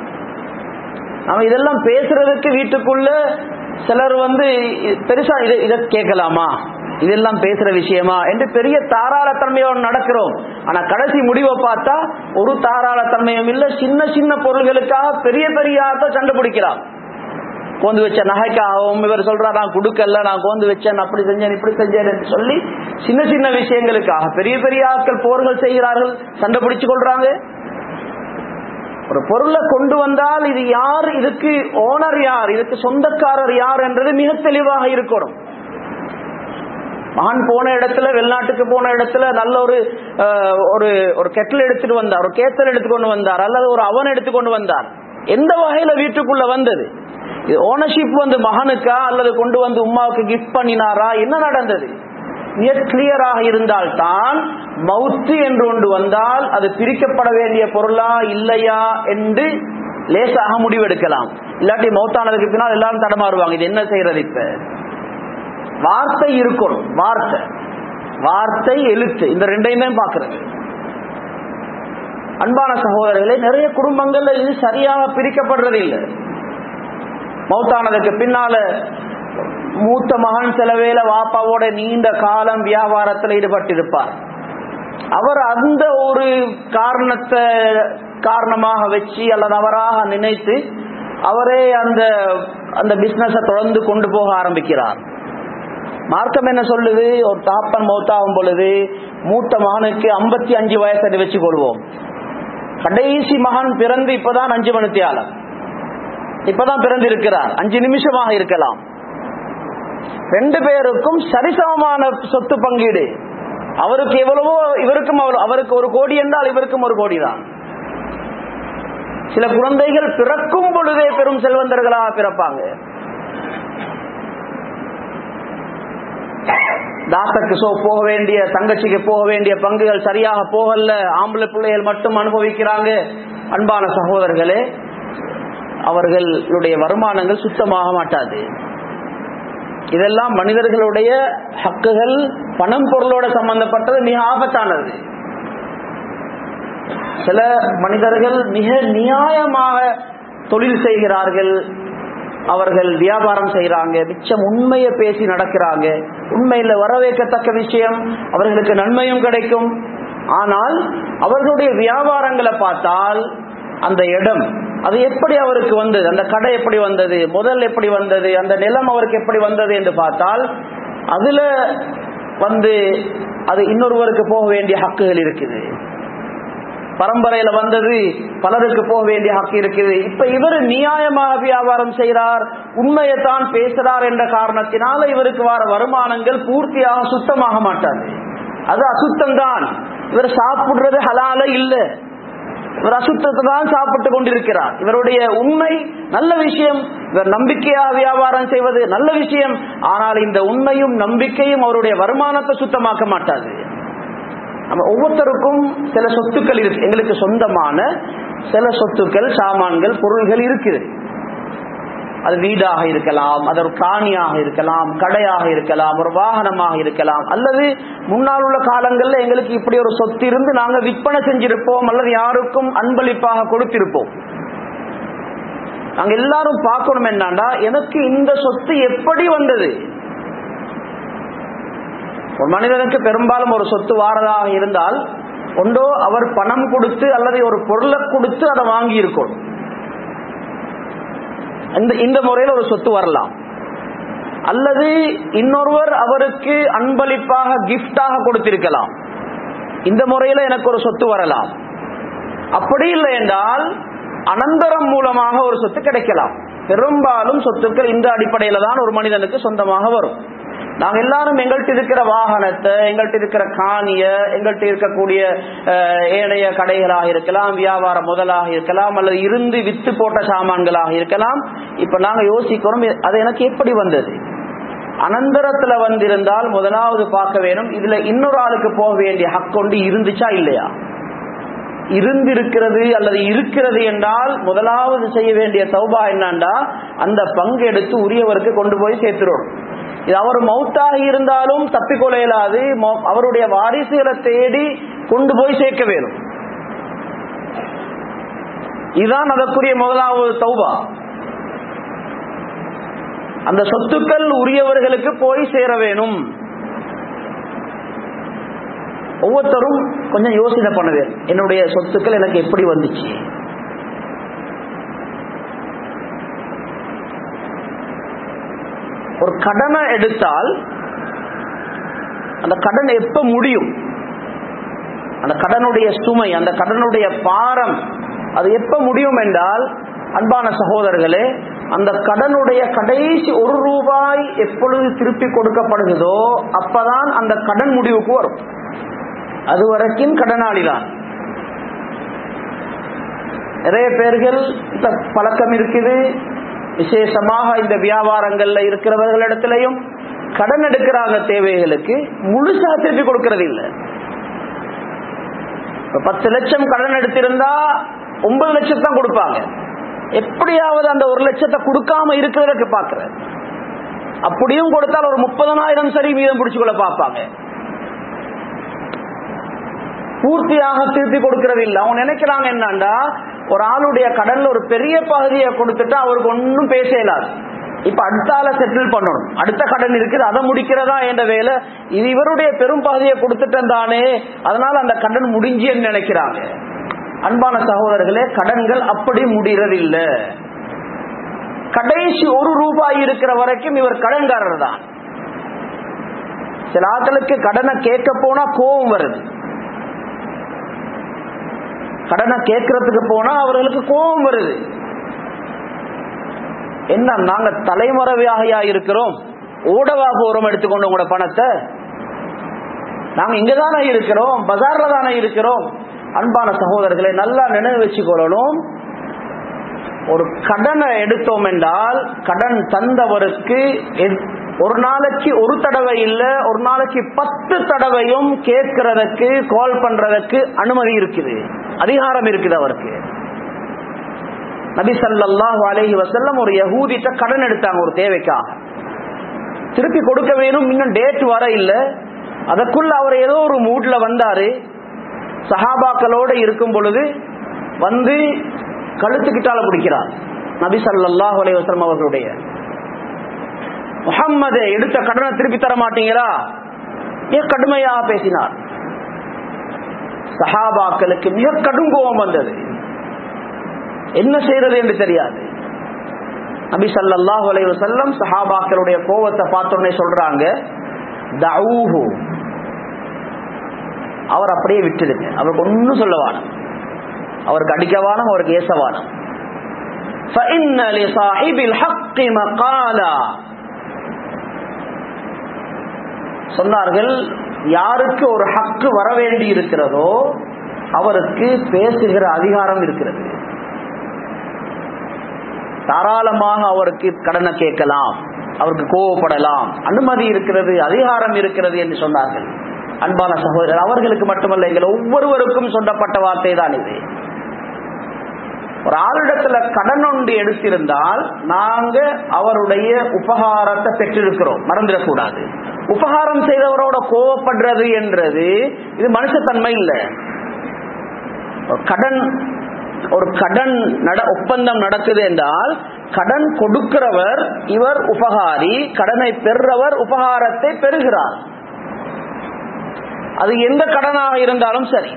நம்ம இதெல்லாம் பேசுறதுக்கு வீட்டுக்குள்ள சிலர் வந்து பெருசா இதை இதை கேட்கலாமா, இதெல்லாம் பேசுற விஷயமா என்று பெரிய தாராளத்தன்மையோடு நடக்கிறோம். ஆனா கடைசி முடிவை பார்த்தா ஒரு தாராளத்தன்மையும் இல்லை. சின்ன சின்ன பொருள்களுக்காக பெரிய பெரிய ஆட்ட சண்டை பிடிக்கலாம். கோந்து வச்ச நகைக்காகவும் இவர் சொல்றார், நான் கொடுக்கல, நான் கோந்து வச்சேன், அப்படி செஞ்சேன், இப்படி செஞ்சேன் என்று சொல்லி சின்ன சின்ன விஷயங்களுக்காக பெரிய பெரிய ஆட்கள் போர்கள் செய்கிறார்கள், சண்டை பிடிச்சு கொள்றாங்க. ஒரு பொருளை கொண்டு வந்தால் இது யார், இதுக்கு ஓனர் யார், இதுக்கு சொந்தக்காரர் யார் என்றது மிக தெளிவாக இருக்கணும். மகன் போன இடத்துல, வெளிநாட்டுக்கு போன இடத்துல நல்ல ஒரு ஒரு ஒரு கெட்டில் எடுத்துட்டு வந்தார், ஒரு கேத்தல் எடுத்துக்கொண்டு வந்தார், அல்லது ஒரு அவன் எடுத்துக்கொண்டு வந்தார். எந்த வகையில வீட்டுக்குள்ள வந்தது? ஓனர்ஷிப் வந்து மகனுக்கா அல்லது கொண்டு வந்து உம்மாவுக்கு கிஃப்ட் பண்ணினாரா? என்ன நடந்தது? கிளியராக இருந்தால் தான் மவுத்து என்று ஒன்று வந்தால் அது பிரிக்கப்பட வேண்டிய பொருளா இல்லையா என்று லேசாக முடிவெடுக்கலாம். இல்லாட்டி மௌத்தானதுக்கு பின்னால் எல்லாரும் தடமாறுவாங்க, இது என்ன செய்யறது? இப்ப வார்த்தை இருக்கணும், வார்த்தை வார்த்தை எழுத்து இந்த ரெண்டையுமே பாக்குறது. அன்பான சகோதரர்களே, நிறைய குடும்பங்கள்ல இது சரியாக பிரிக்கப்படுறது இல்லை. மௌத்தானதுக்கு பின்னால மூத்த மகன் சிலவேள வாப்பாவோட நீண்ட காலம் வியாபாரத்தில் ஈடுபட்டிருப்பார். அவர் அந்த ஒரு காரணத்தை காரணமாக வச்சு அல்லது அவராக நினைத்து அவரே அந்த அந்த பிசினஸை தொடர்ந்து கொண்டு போக ஆரம்பிக்கிறார். மார்க்கம் என்ன சொல்லுது? ஒரு தாப்பன் மௌத்தாகும் பொழுது மூத்த மகனுக்கு ஐம்பத்தி அஞ்சு வயசை வச்சு கொள்வோம். கடைசி மகன் பிறந்து இப்பதான் அஞ்சு மணித்தியாலம் இப்பதான் பிறந்து இருக்கிறார், அஞ்சு நிமிஷமாக இருக்கலாம். ரெண்டு பேருக்கும் சரிசமமான சொத்து பங்கீடு. அவருக்கு எவ்வளவோ, இவருக்கும் அவருக்கு ஒரு கோடி என்றால் இவருக்கும் ஒரு கோடி தான். சில குழந்தைகள் பிறக்கும் பொழுதே பெரும் செல்வந்தர்களாக பிறப்பாங்க. தாத்தக்கு சோ போக வேண்டிய, தங்கச்சிக்கு போக வேண்டிய பங்குகள் சரியாக போகல, ஆம்பளை பிள்ளைகள் மட்டும் அனுபவிக்கிறாங்க. அன்பான சகோதரர்களே, அவர்களுடைய வருமானங்கள் சுத்தமாக மாட்டாது. இதெல்லாம் மனிதர்களுடைய ஹக்குகள், பணம் பொருளோட சம்பந்தப்பட்டது, மிக ஆபத்தானது. சில மனிதர்கள் மிக நியாயமாக தொழில் செய்கிறார்கள், அவர்கள் வியாபாரம் செய்யறாங்க, மிச்சம் உண்மையை பேசி நடக்கிறாங்க. உண்மையில வரவேற்கத்தக்க விஷயம், அவர்களுக்கு நன்மையும் கிடைக்கும். ஆனால் அவர்களுடைய வியாபாரங்களை பார்த்தால் அந்த இடம் அது எப்படி அவருக்கு வந்தது, அந்த கடை எப்படி வந்தது, முதல் எப்படி வந்தது, அந்த நிலம் அவருக்கு எப்படி வந்தது என்று பார்த்தால் அதுல வந்து அது இன்னொருவருக்கு போக வேண்டிய ஹக்குகள் இருக்குது. பரம்பரையில வந்தது பலருக்கு போக வேண்டிய ஹக்கு இருக்குது. இப்ப இவர் நியாயமாக வியாபாரம் செய்கிறார், உண்மையைத்தான் பேசுறார் என்ற காரணத்தினால இவருக்கு வர வருமானங்கள் பூர்த்தியாக சுத்தமாக மாட்டாது. அது அசுத்தம் தான். இவர் சாப்பிடுறது ஹலால இல்ல, இவர் அசுத்தத்தை தான் சாப்பிட்டு கொண்டிருக்கிறார். இவருடைய உண்மை நல்ல விஷயம், இவர் நம்பிக்கையா வியாபாரம் செய்வது நல்ல விஷயம். ஆனால் இந்த உண்மையும் நம்பிக்கையும் அவருடைய வருமானத்தை சுத்தமாக்க மாட்டாது. நம்ம ஒவ்வொருத்தருக்கும் சில சொத்துக்கள் இருக்கு, எங்களுக்கு சொந்தமான சில சொத்துக்கள், சாமான்கள், பொருள்கள் இருக்குது. அது வீடாக இருக்கலாம், அது ஒரு காணியாக இருக்கலாம், கடையாக இருக்கலாம், ஒரு வாகனமாக இருக்கலாம், அல்லது முன்னால் உள்ள காலங்களில் எங்களுக்கு இப்படி ஒரு சொத்து இருந்து நாங்க விற்பனை செஞ்சிருப்போம், அல்லது யாருக்கும் அன்பளிப்பாக கொடுத்திருப்போம். நாங்க எல்லாரும் பார்க்கணும் என்னண்டா, எனக்கு இந்த சொத்து எப்படி வந்தது? ஒரு மனிதனுக்கு பெரும்பாலும் ஒரு சொத்து வாரதாக இருந்தால் ஒன்றோ அவர் பணம் கொடுத்து அல்லது ஒரு பொருளை கொடுத்து அதை வாங்கி இருக்கணும். இந்த முறையில் ஒரு சொத்து வரலாம், அல்லது இன்னொருவர் அவருக்கு அன்பளிப்பாக கிஃப்டாக கொடுத்திருக்கலாம். இந்த முறையில எனக்கு ஒரு சொத்து வரலாம். அப்படி இல்லை என்றால் அனந்தரம் மூலமாக ஒரு சொத்து கிடைக்கலாம். பெரும்பாலும் சொத்துக்கள் இந்த அடிப்படையில தான் ஒரு மனிதனுக்கு சொந்தமாக வரும். நாங்க எல்லாரும் எங்கள்கிட்ட இருக்கிற வாகனத்தை, எங்கள்கிட்ட இருக்கிற காணிய, எங்கள்கிட்ட இருக்கக்கூடிய ஏனைய கடைகளாக இருக்கலாம், வியாபார முதலாக இருக்கலாம், அல்லது இருந்து வித்து போட்ட சாமான்களாக இருக்கலாம். இப்ப நாங்க யோசிக்கிறோம், அது எனக்கு எப்படி வந்தது? அனந்தரத்துல வந்திருந்தால் முதலாவது பார்க்க வேணும், இதுல இன்னொரு ஆளுக்கு போக வேண்டிய ஹக்கொண்டு இருந்துச்சா இல்லையா. இருந்திருக்கிறது அல்லது இருக்கிறது என்றால் முதலாவது செய்ய வேண்டிய தௌபா என்னண்டா, அந்த பங்கு எடுத்து உரியவருக்கு கொண்டு போய் சேர்த்துடும். இது அவர் மௌத்தாக இருந்தாலும் தப்பிக்கொள்ள இயலாது, அவருடைய வாரிசுகளை தேடி கொண்டு போய் சேர்க்க வேணும். இதுதான் அதற்குரிய முதலாவது தௌபா. அந்த சொத்துக்கள் உரியவர்களுக்கு போய் சேர வேணும். ஒவ்வொருத்தரும் கொஞ்சம் யோசனை பண்ணுவேன், என்னுடைய சொத்துக்கள் எனக்கு எப்படி வந்துச்சு? ஒரு கடனை எடுத்தால் அந்த கடன் எப்ப முடியும்? அந்த கடனுடைய சுமை, அந்த கடனுடைய பாரம் அது எப்ப முடியும் என்றால், அன்பான சகோதரர்களே, அந்த கடனுடைய கடைசி ஒரு ரூபாய் எப்பொழுது திருப்பி கொடுக்கப்படுகிறதோ அப்பதான் அந்த கடன் முடிவுக்கு வரும். அது வரைக்கும் கடனாளிதான். நிறைய பேர்கள் இந்த பழக்கம் இருக்குது. விசேஷமாக இந்த வியாபாரங்கள்ல இருக்கிறவர்களிடத்திலையும் கடன் எடுக்கிறாங்க, தேவைகளுக்கு முழுசா திருப்பி கொடுக்கறது இல்லை. பத்து லட்சம் கடன் எடுத்திருந்தா ஒன்பது லட்சம் தான் கொடுப்பாங்க. எப்படியாவது அந்த ஒரு லட்சத்தை கொடுக்காம இருக்கிறதுக்கு பாக்குற, அப்படியும் கொடுத்தால் ஒரு முப்பதனாயிரம் சரி மீதம் பிடிச்சுக்கொள்ள பார்ப்பாங்க. பூர்த்தியாக திருப்பி கொடுக்கறது இல்லை. அவங்க நினைக்கிறாங்க என்னண்டா, ஒரு ஆளுடைய கடன்ல ஒரு பெரிய பகுதியை கொடுத்துட்டா அவருக்கு ஒன்னும் பேச இயலாது. இப்ப அடுத்த ஆளை செட்டில் பண்ணணும், அடுத்த கடன் இருக்குது அதை முடிக்கிறதா என்ற வேலை. இது இவருடைய பெரும் பகுதியை கொடுத்துட்டேன் தானே, அதனால அந்த கடன் முடிஞ்சுன்னு நினைக்கிறாங்க. அன்பான சகோதரர்களே, கடன்கள் அப்படி முடிகிறதில்லை. கடைசி ஒரு ரூபாய் இருக்கிற வரைக்கும் இவர் கடன்காரர் தான். சில ஆட்களுக்கு கடனை கேட்க போனா கோபம் வருது. கடனை கேட்கறதுக்கு போனா அவர்களுக்கு கோபம் வருது. என்ன, நாங்க தலைமறைவாகையா இருக்கிறோம், ஓடவா போறோம் எடுத்துக்கொண்டு உங்களோட பணத்தை? நாங்க இங்கதானே இருக்கிறோம், பஜார்ல தானே இருக்கிறோம். அன்பான சகோதரர்களை நல்லா நினைவு வச்சுக்கொள்ளணும். ஒரு கடனை எடுத்தோம் என்றால் கடன் தந்தவருக்கு ஒரு நாளைக்கு ஒரு தடவை இல்ல, ஒரு நாளைக்கு பத்து தடவையும் கேட்கறதுக்கு கால் பண்றதுக்கு அனுமதி இருக்குது, அதிகாரம் இருக்குது அவருக்கு. நபி ஸல்லல்லாஹு அலைஹி வஸல்லம் ஒரு யஹூதிட்ட கடன் எடுத்தாங்க ஒரு தேவைக்காக, திருப்பி கொடுக்க வேணும், இன்னும் டேட் வர இல்ல. அதற்குள்ள அவர் ஏதோ ஒரு மூட்ல வந்தாரு. சஹாபாக்களோட இருக்கும் பொழுது வந்து கழுத்துக்கிட்டால பிடிக்கிறார் நபி ஸல்லல்லாஹு அலைஹி வஸல்லம் அவர்களுடைய. முஹம்மதே, எடுத்த கடனை திருப்பி தர மாட்டீங்களா? மிக கடுமையாக பேசினார். சஹாபாக்களுக்கு மிக கடும் கோபம் வந்தது, என்ன செய்யறது என்று தெரியாது. நபி ஸல்லல்லாஹு அலைஹி வஸல்லம் சஹாபாக்களுடைய கோபத்தை பார்த்தோன்னே சொல்றாங்க, தஊஹு, அவர் அப்படியே விட்டுடுங்க, அவருக்கு ஒன்னும் சொல்லவானம், அவருக்கு அடிக்கவானம், அவருக்கு ஏசவானம். فَإِنَّ لِصَاحِبِ الْحَقِّ مَقَالًا, சொன்னார்கள், யாருக்கு ஒரு ஹக்கு வர வேண்டி இருக்கிறதோ அவருக்கு பேசுகிற அதிகாரம் இருக்கிறது. தாராளமாக அவருக்கு கடனை கேட்கலாம், அவருக்கு கோவப்படலாம், அனுமதி இருக்கிறது, அதிகாரம் இருக்கிறது என்று சொன்னார்கள். அன்பான சகோதரர், அவர்களுக்கு மட்டுமல்ல, எங்கள் ஒவ்வொருவருக்கும் சொல்லப்பட்ட வார்த்தை தான் இது. ஒரு ஆளிடத்துல கடன் ஒன்று எடுத்திருந்தால் நாங்க அவருடைய உபகாரத்தை பெற்றிருக்கிறோம், மறந்துடக்கூடாது. உபகாரம் செய்தவரோட கோவப்படுறது என்றது இது மனுஷத்தன்மை இல்லை. கடன் ஒரு கடன் நட ஒப்பந்தம் நடக்குது என்றால் கடன் கொடுக்கிறவர் இவர் உபகாரி, கடனை பெறுறவர் உபகாரத்தை பெறுகிறார். அது எந்த கடனாக இருந்தாலும் சரி,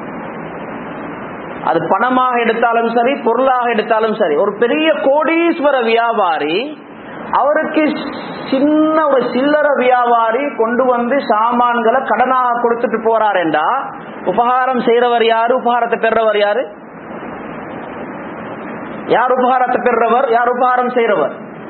அது பணமாக எடுத்தாலும் சரி, பொருளாக எடுத்தாலும் சரி. ஒரு பெரிய கோடீஸ்வர வியாபாரி அவருக்கு சின்ன ஒரு சில்லற வியாபாரி கொண்டு வந்து சாமான்களை கடனாக கொடுத்துட்டு போறார் என்றா உபகாரம் செய்யறவர் யாரு, உபகாரத்தை பெறவர் யாரு? யார் உபகாரத்தை பெறவர், யார் உபகாரம் செய்யறவர்?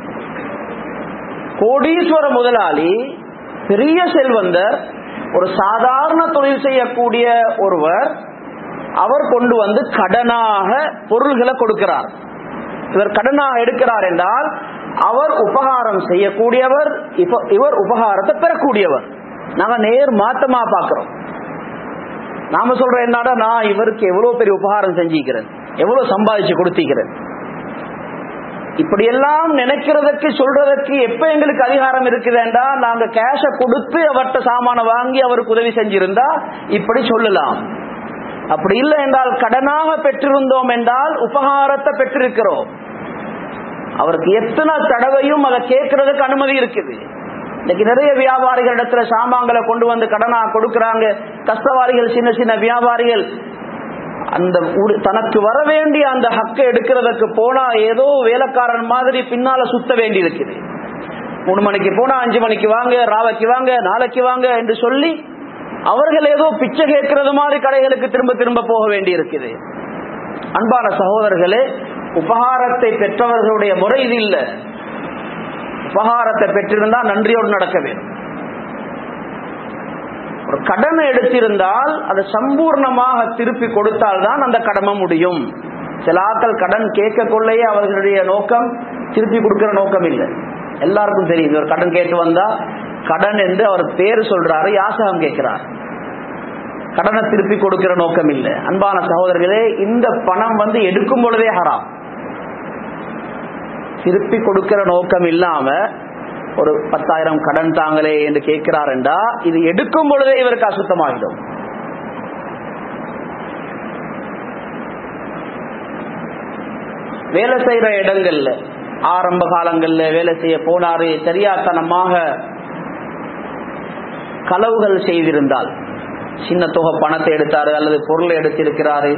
கோடீஸ்வர முதலாளி, பெரிய செல்வந்தர், ஒரு சாதாரண தொழில் செய்யக்கூடிய ஒருவர், அவர் கொண்டு வந்து கடனாக பொருள்களை கொடுக்கிறார். இவர் கடனாக எடுக்கிறார் என்றால் அவர் உபகாரம் செய்யக்கூடியவர், இவர் உபகாரத்தை பெறக்கூடியவர். நாம நேர் மாத்தமா பாக்குறோம். நாம சொல்ற என்னடா, நான் இவருக்கு எவ்வளவு பெரிய உபகாரம் செஞ்சிக்கிறேன், எவ்வளவு சம்பாதிச்சு கொடுத்திக்கிறேன், இப்படியெல்லாம் நினைக்கிறதுக்கு சொல்றதுக்கு எப்ப எங்களுக்கு அதிகாரம் இருக்குதுண்டா, நாங்க கேஷ கொடுத்து அவர்கிட்ட சாமான வாங்கி அவருக்கு உதவி செஞ்சிருந்தா இப்படி சொல்லலாம். அப்படி இல்லை என்றால் கடனாக பெற்றிருந்தோம் என்றால் உபகாரத்தை பெற்றிருக்கிறோம். அவருக்கு எத்தனை தடவையும் அதை கேட்கறதுக்கு அனுமதி இருக்குது. இன்னைக்கு நிறைய வியாபாரிகள் இடத்துல சாமான்களை கொண்டு வந்து கடனா கொடுக்கறாங்க. கஷ்டவாரிகள், சின்ன சின்ன வியாபாரிகள் அந்த தனக்கு வர வேண்டிய அந்த ஹக்கை எடுக்கிறதுக்கு போனா ஏதோ வேலைக்காரன் மாதிரி பின்னால சுத்த வேண்டி இருக்குது. மூணு மணிக்கு போனா அஞ்சு மணிக்கு வாங்க, ராவைக்கு வாங்க, நாளைக்கு வாங்க என்று சொல்லி அவர்கள் ஏதோ பிச்சை கேட்கிறது மாதிரி கடைகளுக்கு திரும்ப திரும்ப போக வேண்டி இருக்குது. அன்பான சகோதரர்களே, உபகாரத்தை பெற்றவர்களுடைய முறை இது இல்லை. உபகாரத்தை பெற்றிருந்தால் நன்றியோடு நடக்க வேண்டும். ஒரு கடனை எடுத்திருந்தால் அதை சம்பூர்ணமாக திருப்பி கொடுத்தால்தான் அந்த கடமை முடியும். சில ஆட்கள் கடன் கேட்க கொள்ளையே அவர்களுடைய நோக்கம் திருப்பி கொடுக்கிற நோக்கம் இல்லை. எல்லாருக்கும் தெரியும், ஒரு கடன் கேட்டு வந்தா கடன் என்று அவர் பேர் சொல்றாரு, யாசகம் கேட்கிறார், கடனை திருப்பி கொடுக்கிற நோக்கம் இல்லை. அன்பான சகோதரர்களே, இந்த பணம் வந்து எடுக்கும் பொழுதே ஹராம். திருப்பி கொடுக்கிற நோக்கம் இல்லாம ஒரு பத்தாயிரம் கடன் தாங்களே என்று கேட்கிறார் என்றா இது எடுக்கும் பொழுதே இவருக்கு அசுத்தமாகிடும். வேலை செய்யற இடங்கள்ல ஆரம்ப காலங்கள்ல வேலை செய்ய போனாரு, தெரியாத்தனமாக களவுகள் செய்திருந்தால், சின்ன தொகை பணத்தை எடுத்தாரு அல்லது பொருளை எடுத்திருக்கிறாரு,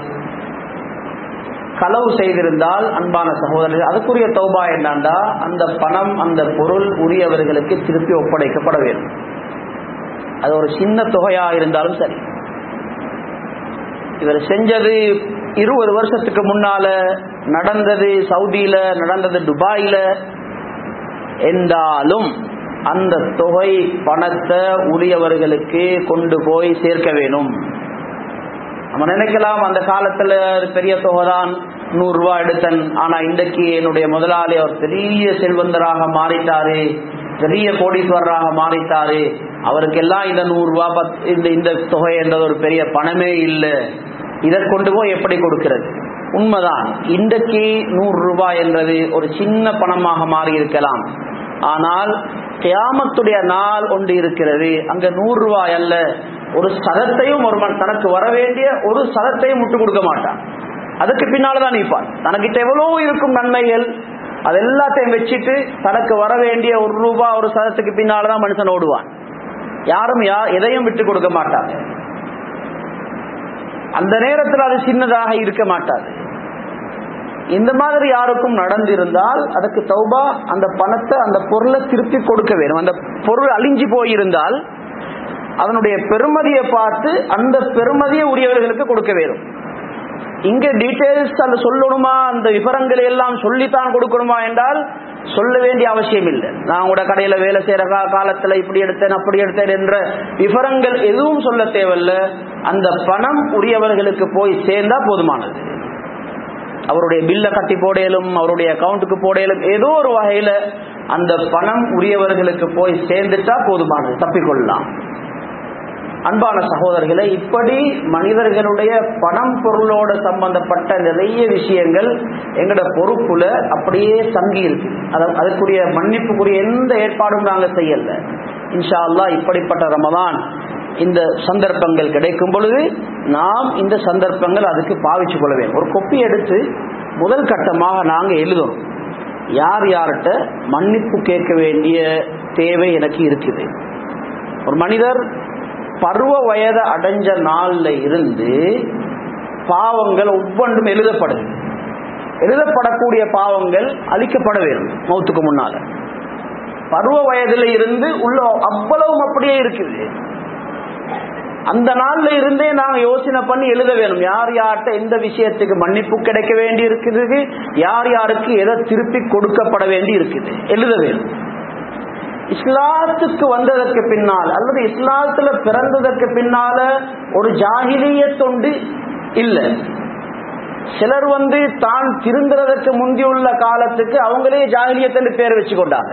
களவு செய்திருந்தால் அன்பான சகோதரர்கள் அதுக்குரிய தௌபா என்னண்டா அந்த பணம் அந்த பொருள் உரியவர்களுக்கு திருப்பி ஒப்படைக்கப்பட வேண்டும். அது ஒரு சின்ன தொகையா இருந்தாலும் சரி. இவர் செஞ்சது இருபது வருஷத்துக்கு முன்னால நடந்தது, சவுதியில நடந்தது, துபாயில என்றாலும் அந்த தொகை பணத்தை உரியவர்களுக்கு கொண்டு போய் சேர்க்க வேணும். நம்ம நினைக்கலாம் அந்த காலத்துல பெரிய தொகைதான், நூறு ரூபாய் எடுத்தன், ஆனா இன்றைக்கு என்னுடைய முதலாளி அவர் பெரிய செல்வந்தராக மாறிட்டாரு, பெரிய கோடீஸ்வரராக மாறிட்டாரு, அவருக்கெல்லாம் இந்த நூறு ரூபாய் இந்த இந்த தொகை என்றது ஒரு பெரிய பணமே இல்லை, இதை கொண்டு போய் எப்படி கொடுக்கிறது? உண்மைதான், இன்றைக்கு நூறு ரூபாய் என்றது ஒரு சின்ன பணமாக மாறி இருக்கலாம். ஆனால் கியாமத்துடைய நாள் ஒன்று இருக்கிறது, அங்க நூறு ரூபாய் அல்ல, ஒரு சதத்தையும் ஒருவன் தனக்கு வர வேண்டிய ஒரு சதத்தையும் விட்டு கொடுக்க மாட்டான். அதுக்கு பின்னால்தான் நிற்பான். தனக்கிட்ட எவ்வளவு இருக்கும் நன்மைகள் அது எல்லாத்தையும் வச்சுட்டு தனக்கு வர வேண்டிய ஒரு ரூபாய் ஒரு சதத்துக்கு பின்னால்தான் மனுஷன் ஓடுவான். யாரும் யார் எதையும் விட்டு கொடுக்க மாட்டாங்க. அந்த நேரத்தில் அது சின்னதாக இருக்க மாட்டாது. இந்த மாதிரி யாருக்கும் நடந்திருந்தால் அதுக்கு தௌபா, அந்த பணத்தை அந்த பொருளை திருப்பி கொடுக்க வேண்டும். அந்த பொருள் அழிஞ்சு போயிருந்தால் அதனுடைய பெருமதியை பார்த்து அந்த பெருமதியை உரியவர்களுக்கு கொடுக்க வேண்டும். இங்க டீடைல்ஸ் அந்த சொல்லணுமா, அந்த விவரங்களை எல்லாம் சொல்லித்தான் கொடுக்கணுமா என்றால் சொல்ல வேண்டிய அவசியம் இல்லை. நான் உங்களோட கடையில வேலை செய்யற காலத்துல இப்படி எடுத்தேன் அப்படி எடுத்தேன் என்ற விவரங்கள் எதுவும் சொல்ல தேவையில்ல. அந்த பணம் உரியவர்களுக்கு போய் சேர்ந்தா போதுமானது. அவருடைய பில்ல கட்டி போடையிலும் அவருடைய அக்கௌண்ட்டுக்கு போடையிலும் ஏதோ ஒரு வகையில அந்த பணம் உரியவர்களுக்கு போய் சேர்ந்துட்டா போதுமானது, தப்பிக்கொள்ளலாம். அன்பான சகோதரர்களை, இப்படி மனிதர்களுடைய பணம் பொருளோட சம்பந்தப்பட்ட நிறைய விஷயங்கள் எங்கட பொறுப்புல அப்படியே தங்கி இருக்கு. அதுக்குரிய மன்னிப்புக்குரிய எந்த ஏற்பாடும் நாங்க செய்யல. இன்ஷா அல்லாஹ் இப்படிப்பட்ட ரமதான் இந்த சந்தர்ப்பங்கள் கிடைக்கும் பொழுது நாம் இந்த சந்தர்ப்பங்கள் அதுக்கு பாவிச்சு கொள்ள வேண்டும். ஒரு கொப்பி எடுத்து முதல் கட்டமாக நாங்க எழுதணும், யார் யார்கிட்ட மன்னிப்பு கேட்க வேண்டிய தேவை எனக்கு இருக்குது. ஒரு மனிதர் பருவ வயது அடைஞ்ச நாள்ல இருந்து பாவங்கள் ஒவ்வொன்றும் எழுதப்படுது. எழுதப்படக்கூடிய பாவங்கள் அழிக்கப்பட வேண்டும் மௌத்துக்கு முன்னால. பருவ வயதுல இருந்து உள்ள அவ்வளவும் அப்படியே இருக்குது. அந்த நாள்ல இருந்தே நாங்க யோசனை பண்ணி எழுத வேணும், யார் யார்கிட்ட எந்த விஷயத்துக்கு மன்னிப்பு கிடைக்க வேண்டி இருக்குது, யார் யாருக்கு எதை திருப்பி கொடுக்கப்பட வேண்டி இருக்குது, எழுத வேணும். இஸ்லாத்துக்கு வந்ததற்கு பின்னால் அல்லது இஸ்லாத்துல பிறந்ததற்கு பின்னால ஒரு ஜாஹிலியத் தொண்டு இல்ல. சிலர் வந்து தான் திருந்துறதுக்கு முந்தியுள்ள காலத்துக்கு அவங்களே ஜாஹிலியத் பேர் வச்சு கொண்டாங்க.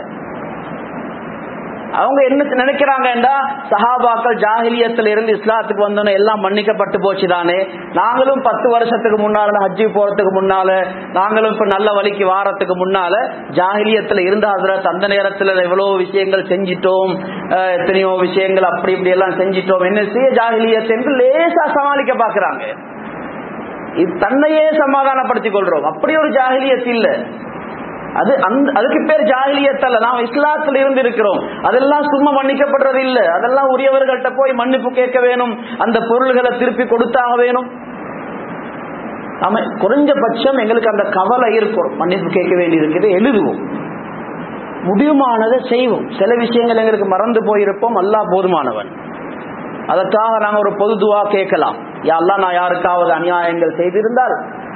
அவங்க என்ன நினைக்கிறாங்கடா, சஹாபாக்கள் ஜாஹிலியத்துல இருந்து இஸ்லாத்துக்கு வந்தோன்னு எல்லாம் மன்னிக்கப்பட்டு போச்சு தானே, நாங்களும் பத்து வருஷத்துக்கு முன்னால ஹஜ்ஜி போறதுக்கு முன்னால நாங்களும் இப்ப நல்ல வழிக்கு வாரத்துக்கு முன்னால ஜாஹிலியத்துல இருந்த ஹஜ்ரத் அந்த நேரத்துல எவ்வளவு விஷயங்கள் செஞ்சிட்டோம், எத்தனையோ விஷயங்கள் அப்படி இப்படி எல்லாம் செஞ்சிட்டோம், என்ன செய்ய ஜாஹிலியத் என்று லேசா சமாளிக்க பாக்குறாங்க. இது தன்னையே சமாதானப்படுத்திக் கொள்றோம். அப்படி ஒரு ஜாஹிலியத் இல்ல. அது அதுக்கு பேர் ஜாஹிலியத் அல்ல. நாம் இஸ்லாத்துல இருந்து இருக்கிறோம். அதெல்லாம் சும்மா மன்னிக்கப்படுறது இல்ல. அதெல்லாம் உரியவர்கள்ட்ட போய் மன்னிப்பு கேட்க வேணும், அந்த பொருள்களை திருப்பி கொடுத்தாக வேணும். நாம குறைஞ்சபட்சம் எங்களுக்கு அந்த கவலை இருக்கும், மன்னிப்பு கேட்க வேண்டி இருக்குது, எழுதுவோம், முடியுமானதை செய்வோம். சில விஷயங்கள் எங்களுக்கு மறந்து போயிருப்போம், அல்லாஹ் போதுமானவன். அதற்காக நாங்கள் ஒரு பொது துவா கேட்கலாம், யா அல்லாஹ் நான் யாருக்காவது அநியாயங்கள் செய்திருந்தால்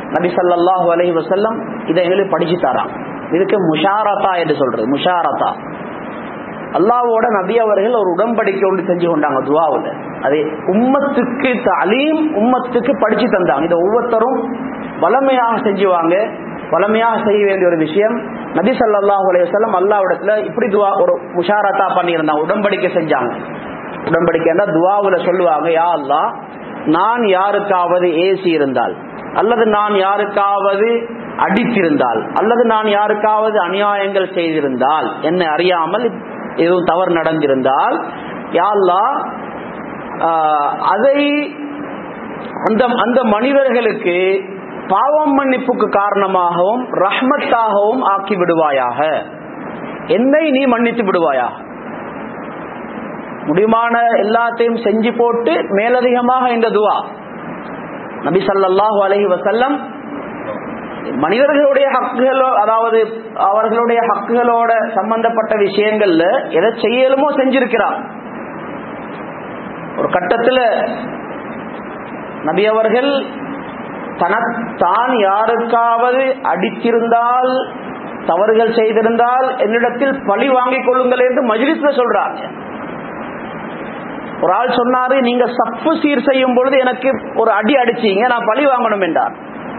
நபி ஸல்லல்லாஹு அலைஹி வஸல்லம் இதை எங்களுக்கு படிச்சு தரான். இதுக்கு முஷாரத்தா என்று சொல்றது. முஷாரத்தா அல்லாஹ்வோட நபி அவர்கள் ஒரு உடன்படிக்கை ஒன்று செஞ்சு கொண்டாங்க துஆவுல. அதை உம்மத்துக்கு தலீம், உம்மத்துக்கு படிச்சு தந்தாங்க. இதை ஒவ்வொருத்தரும் வளமையாக செஞ்சுவாங்க. வளமையாக செய்ய வேண்டிய ஒரு விஷயம். நபி ஸல்லல்லாஹு அலைஹி வஸல்லம் அல்லாஹ்விடத்துல இப்படி துஆ ஒரு முஷாரத்தா பண்ணியிருந்தாங்க, உடன்படிக்கை செஞ்சாங்க. உடன்படிக்கைன்னா துஆவுல சொல்லுவாங்க, யா அல்லாஹ், நான் யாருக்காவது ஏசி இருந்தால், அல்லது நான் யாருக்காவது அடித்திருந்தால், அல்லது நான் யாருக்காவது அநியாயங்கள் செய்திருந்தால், என்னை அறியாமல் எதுவும் தவறு நடந்திருந்தால், யா அல்லாஹ் அதை அந்த அந்த மனிதர்களுக்கு பாவம் மன்னிப்புக்கு காரணமாகவும் ரஹ்மத்தாகவும் ஆக்கி விடுவாயாக, என்னை நீ மன்னித்து விடுவாயாக. முடியுமான எல்லாத்தையும் செஞ்சு போட்டு மேலதிகமாக இந்த துஆ நபி ஸல்லல்லாஹு அலைஹி வஸல்லம் மனிதர்களுடைய ஹக்குகளோ, அதாவது அவர்களுடைய ஹக்குகளோட சம்பந்தப்பட்ட விஷயங்கள்ல எதை செய்யலுமோ செஞ்சிருக்கிறார். ஒரு கட்டத்தில் நபி அவர்கள் தனத்தான் யாருக்காவது அடித்திருந்தால், தவறுகள் செய்திருந்தால் என்னிடத்தில் பழி வாங்கிக் கொள்ளுங்கள் என்று மஜ்லிஸ்ல சொல்றாங்க. ஒரு ஆள் சொன்னாரு, நீங்க சப்பு சீர் செய்யும் பொழுது எனக்கு ஒரு அடி அடிச்சீங்க, நான் பழி வாங்கணும் என்றார்.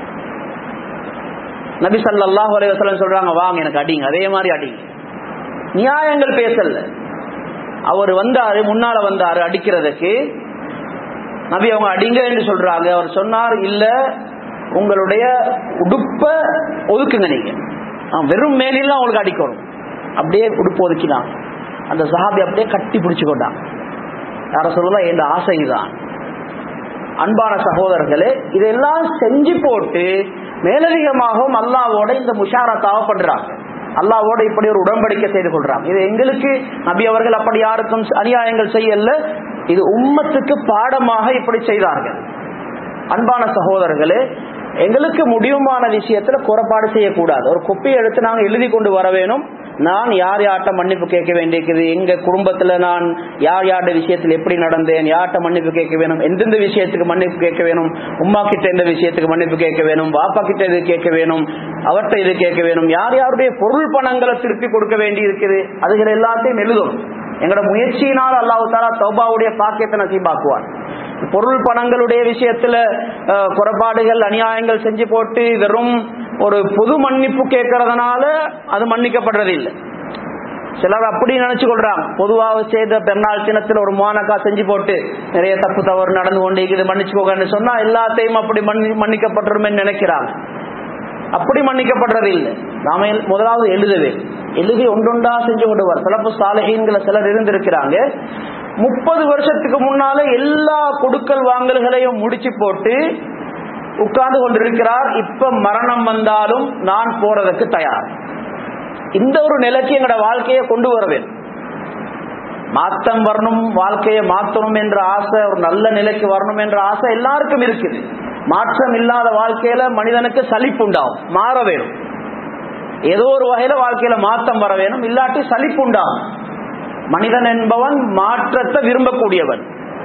நபி ஸல்லல்லாஹு அலைஹி வஸல்லம் சொல்றாங்க, வாங்க எனக்கு அடிங்க, அதே மாதிரி அடிங்க. நியாயங்கள் பேசல. அவர் வந்தாரு, முன்னால வந்தாரு அடிக்கிறதுக்கு. நபி அவங்க அடிங்க என்று சொல்றாங்க. அவர் சொன்னார், இல்ல உங்களுடைய உடுப்ப ஒதுக்குங்க, நீங்க வெறும் மேலாம் உங்களுக்கு அடிக்கணும். அப்படியே உடுப்பு ஒதுக்கினான். அந்த சஹாபி அப்படியே கட்டி பிடிச்சு கொண்டான். யார சொல்லலாம், என் ஆசைதான். அன்பான சகோதரர்களே, இதெல்லாம் செஞ்சு போட்டு மேலதிகமாகவும் அல்லாஹ்வோட இந்த முஷாரத்தாவை பண்றாங்க. அல்லாஹ்வோட இப்படி ஒரு உடன்படிக்கை செய்து கொள்றாங்க. இது எங்களுக்கு நபி அவர்கள் அப்படி யாருக்கும் அநியாயங்கள் செய்யல, இது உம்மத்துக்கு பாடமாக இப்படி செய்தார்கள். அன்பான சகோதரர்களே, எங்களுக்கு முடியுமான விஷயத்துல குறைபாடு செய்யக்கூடாது. ஒரு கொப்பியை எடுத்து நாங்கள் எழுதி கொண்டு வர வேணும். நான் யார் யார்ட்ட மன்னிப்பு கேட்க வேண்டியிருக்குது, எங்க குடும்பத்துல நான் யார் யார்ட விஷயத்தில் எப்படி நடந்தேன், யார்ட்ட மன்னிப்பு கேட்க வேணும், எந்தெந்த விஷயத்துக்கு மன்னிப்பு கேட்க வேணும், உம்மா கிட்ட எந்த விஷயத்துக்கு மன்னிப்பு கேட்க வேணும், பாப்பா கிட்ட இது கேட்க வேணும், அவர்கிட்ட இது கேட்க வேணும், யார் யாருடைய பொருள் பணங்களை திருப்பி கொடுக்க வேண்டி இருக்குது, அதுகள் எல்லாத்தையும் எழுதணும். எங்களோட முயற்சியினால் அல்லாஹ் தஆலா தௌபாவுடைய பாக்கியத்தை நசீபாக்குவார். பொருள் பணங்களுடைய விஷயத்துல குறைபாடுகள் அநியாயங்கள் செஞ்சு போட்டு வெறும் ஒரு பொது மன்னிப்பு கேட்கறதுனால அது மன்னிக்கப்படுறது இல்லை. சிலர் அப்படி நினைச்சு கொள்றாங்க, பொதுவாக செய்த பெருநாள் தினத்துல ஒரு மானக்கா செஞ்சு போட்டு நிறைய தப்பு தவறு நடந்து கொண்டு இது மன்னிச்சுக்கோங்கன்னு சொன்னா எல்லாத்தையும் அப்படி மன்னி மன்னிக்கப்பட்டுருமே நினைக்கிறாங்க. அப்படி மன்னிக்கப்படுறது இல்லை. நாம முதலாவது எழுதவே எழுதி ஒன்றொண்டா செஞ்சு கொண்டுவார். சிலப்பு சாலிஹீன்களை சிலர் இருந்திருக்கிறாங்க, முப்பது வருஷத்துக்கு முன்னால எல்லா கொடுக்கல் வாங்கல்களையும் முடிச்சு போட்டு உட்கார்ந்து கொண்டிருக்கிறார். இப்ப மரணம் வந்தாலும் நான் போறதுக்கு தயார். இந்த ஒரு நிலைக்கு எங்களோட வாழ்க்கையை கொண்டு வர வேண்டும். மாற்றம் வரணும், வாழ்க்கையை மாற்றணும் என்ற ஆசை, ஒரு நல்ல நிலைக்கு வரணும் என்ற ஆசை எல்லாருக்கும் இருக்குது. மாற்றம் இல்லாத வாழ்க்கையில மனிதனுக்கு சலிப்பு உண்டாகும், மாற வேணும். ஏதோ ஒரு வகையில வாழ்க்கையில மாற்றம் வர வேணும், இல்லாட்டி சலிப்பு உண்டாகும். மனிதன் என்பவன் மாற்றத்தை விரும்பக்கூடியவன்,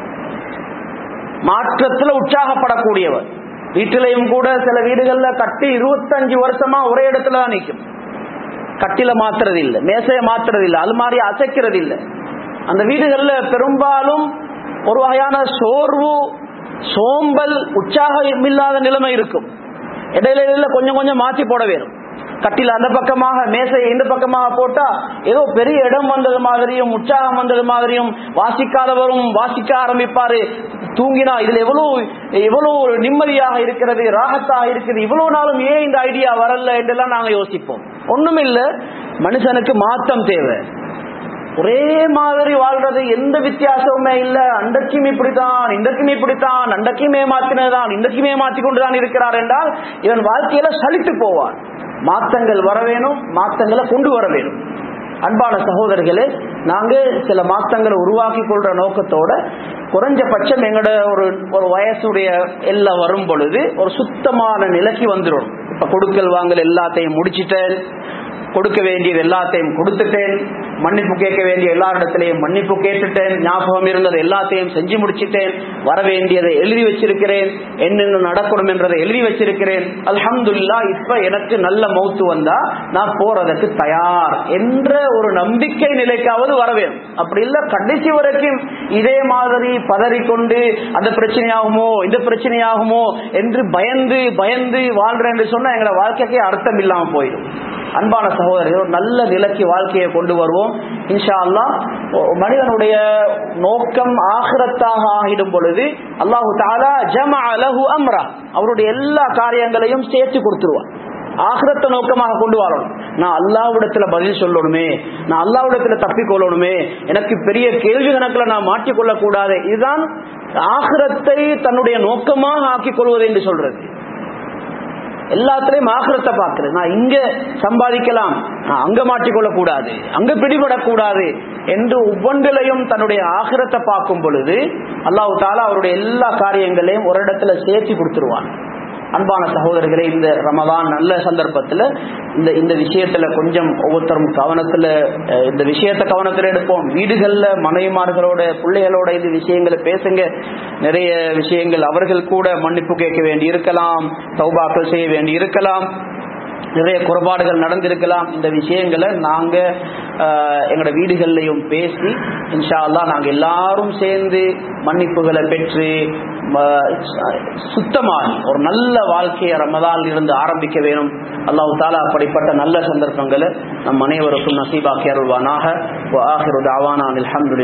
மாற்றத்துல உற்சாகப்படக்கூடியவன். வீட்டிலையும் கூட சில வீடுகள்ல கட்டி இருபத்தஞ்சு வருஷமா ஒரே இடத்துல தான் நிற்கும். கட்டில மாத்துறது இல்லை, மேசைய மாத்துறது இல்லை, அலுமாரி அசைக்கிறது இல்லை. அந்த வீடுகள்ல பெரும்பாலும் ஒரு வகையான சோர்வு, சோம்பல், உற்சாகம் இல்லாத நிலைமை இருக்கும். இடையில கொஞ்சம் கொஞ்சம் மாற்றி போட வேணும். கட்டில அந்த பக்கமாக மேசையை இந்த பக்கமாக போட்டா ஏதோ பெரிய இடம் வந்தது மாதிரியும் உற்சாகம் வந்தது மாதிரியும், வாசிக்காதவரும் வாசிக்க ஆரம்பிப்பாரு. தூங்கினா இதுல எவ்வளவு எவ்வளவு நிம்மதியாக இருக்கிறது, ராகத்தாக இருக்குது, இவ்வளவு நாளும் ஏன் இந்த ஐடியா வரல என்றெல்லாம் நாங்க யோசிப்போம். ஒண்ணும் இல்ல, மனுஷனுக்கு மாற்றம் தேவை. ஒரே மாதிரி வாழ்றது எந்த வித்தியாசமுமே இல்ல. அன்றைக்கும் இப்படித்தான், இன்றைக்கும் இப்படித்தான், அன்றைக்குமே மாற்றினதான், இன்றைக்குமே மாற்றிக்கொண்டுதான் இருக்கிறார் என்றால் இவன் வாழ்க்கையில சலித்து போவான். மாற்றங்கள் வர வேணும், மாற்றங்களை கொண்டு வர வேணும். அன்பான சகோதரர்களே, நாங்க சில மாற்றங்களை உருவாக்கி கொள்ற நோக்கத்தோட குறைஞ்சபட்சம் எங்களோட ஒரு ஒரு வயசுடைய எல்லாம் வரும் பொழுது ஒரு சுத்தமான நிலைக்கு வந்துடும். இப்ப கொடுக்கல் வாங்கல் எல்லாத்தையும் முடிச்சிட்டேன், கொடுக்க வேண்டியது எல்லாத்தையும் கொடுத்துட்டேன், மன்னிப்பு கேட்க வேண்டிய எல்லா இடத்திலையும் மன்னிப்பு கேட்டுட்டேன், ஞாபகம் இருந்தது எல்லாத்தையும் செஞ்சு முடிச்சிட்டேன், வர வேண்டியதை எழுதி வச்சிருக்கிறேன், என்னென்ன நடக்கணும் என்றதை எழுதி வச்சிருக்கிறேன், அல்ஹம்துலில்லாஹ் இப்ப எனக்கு நல்ல மௌத்து வந்தா நான் போறதுக்கு தயார் என்ற ஒரு நம்பிக்கை நிலைக்காவது வர வேண்டும். அப்படி இல்ல கடைசி வரைக்கும் இதே மாதிரி பதறிக்கொண்டு அந்த பிரச்சனையாகுமோ இந்த பிரச்சனையாகுமோ என்று பயந்து பயந்து வாழ்றேன் என்று சொன்னா எங்களை வாழ்க்கைக்கே அர்த்தம் இல்லாம போயிடும். அன்பான சகோதரர்கள், நல்ல நிலைக்கு வாழ்க்கையை கொண்டு வருவோம் இன்ஷா அல்லாஹ். மனிதனுடைய நோக்கம் ஆகிரத்தாக ஆகிடும் பொழுது அல்லாஹு தஆலா ஜமஅ லஹு அம்ரா, அவருடைய எல்லா காரியங்களையும் சேர்த்து கொடுத்துருவான். ஆகிரத்தை நோக்கமாக கொண்டு வரணும். நான் அல்லாஹ்விடத்துல பதில் சொல்லணுமே, நான் அல்லாஹ்விடத்துல தப்பிக்கொள்ளணுமே, எனக்கு பெரிய கேள்வி கணக்குல நான் மாற்றிக்கொள்ள கூடாது. இதுதான் ஆகிரத்தை தன்னுடைய நோக்கமாக ஆக்கிக் கொள்வது என்று சொல்றது. எல்லாத்திலையும் ஆகிரத்தை பார்க்கிறது. நான் இங்க சம்பாதிக்கலாம், நான் அங்க மாற்றிக்கொள்ள கூடாது, அங்க பிடிபடக்கூடாது என்று ஒவ்வொன்றிலையும் தன்னுடைய ஆகிரத்தை பார்க்கும் பொழுது அல்லாஹ் தஆலா அவருடைய எல்லா காரியங்களையும் ஒரு இடத்துல சேர்த்து கொடுத்துருவான். அன்பான சகோதரர்களே, இந்த ரமதான் நல்ல சந்தர்ப்பத்தில் இந்த இந்த விஷயத்துல கொஞ்சம் ஒவ்வொருத்தரும் கவனத்துல இந்த விஷயத்தை கவனத்துல எடுப்போம். வீடுகள்ல மனைவிமார்களோட பிள்ளைகளோட இந்த விஷயங்களை பேசுங்க. நிறைய விஷயங்கள் அவர்கள் கூட மன்னிப்பு கேட்க வேண்டி இருக்கலாம், தௌபாக்கள் செய்ய வேண்டி இருக்கலாம், நிறைய குறைபாடுகள் நடந்திருக்கலாம். இந்த விஷயங்களை நாங்க எங்களோட வீடுகள்லையும் பேசி இன்ஷா அல்லாஹ் நாங்க எல்லாரும் சேர்ந்து மன்னிப்புகளை பெற்று சுத்தமாகி ஒரு நல்ல வாழ்க்கையை ரமதானில் இருந்து ஆரம்பிக்க வேணும். அல்லாஹ் தஆலா அப்படிப்பட்ட நல்ல சந்தர்ப்பங்களை நம் அனைவருக்கும் நசீபாக்கி அருள்வானாக. வ ஆகிரு தஅவானா அல்ஹம்துலில்லாஹ்.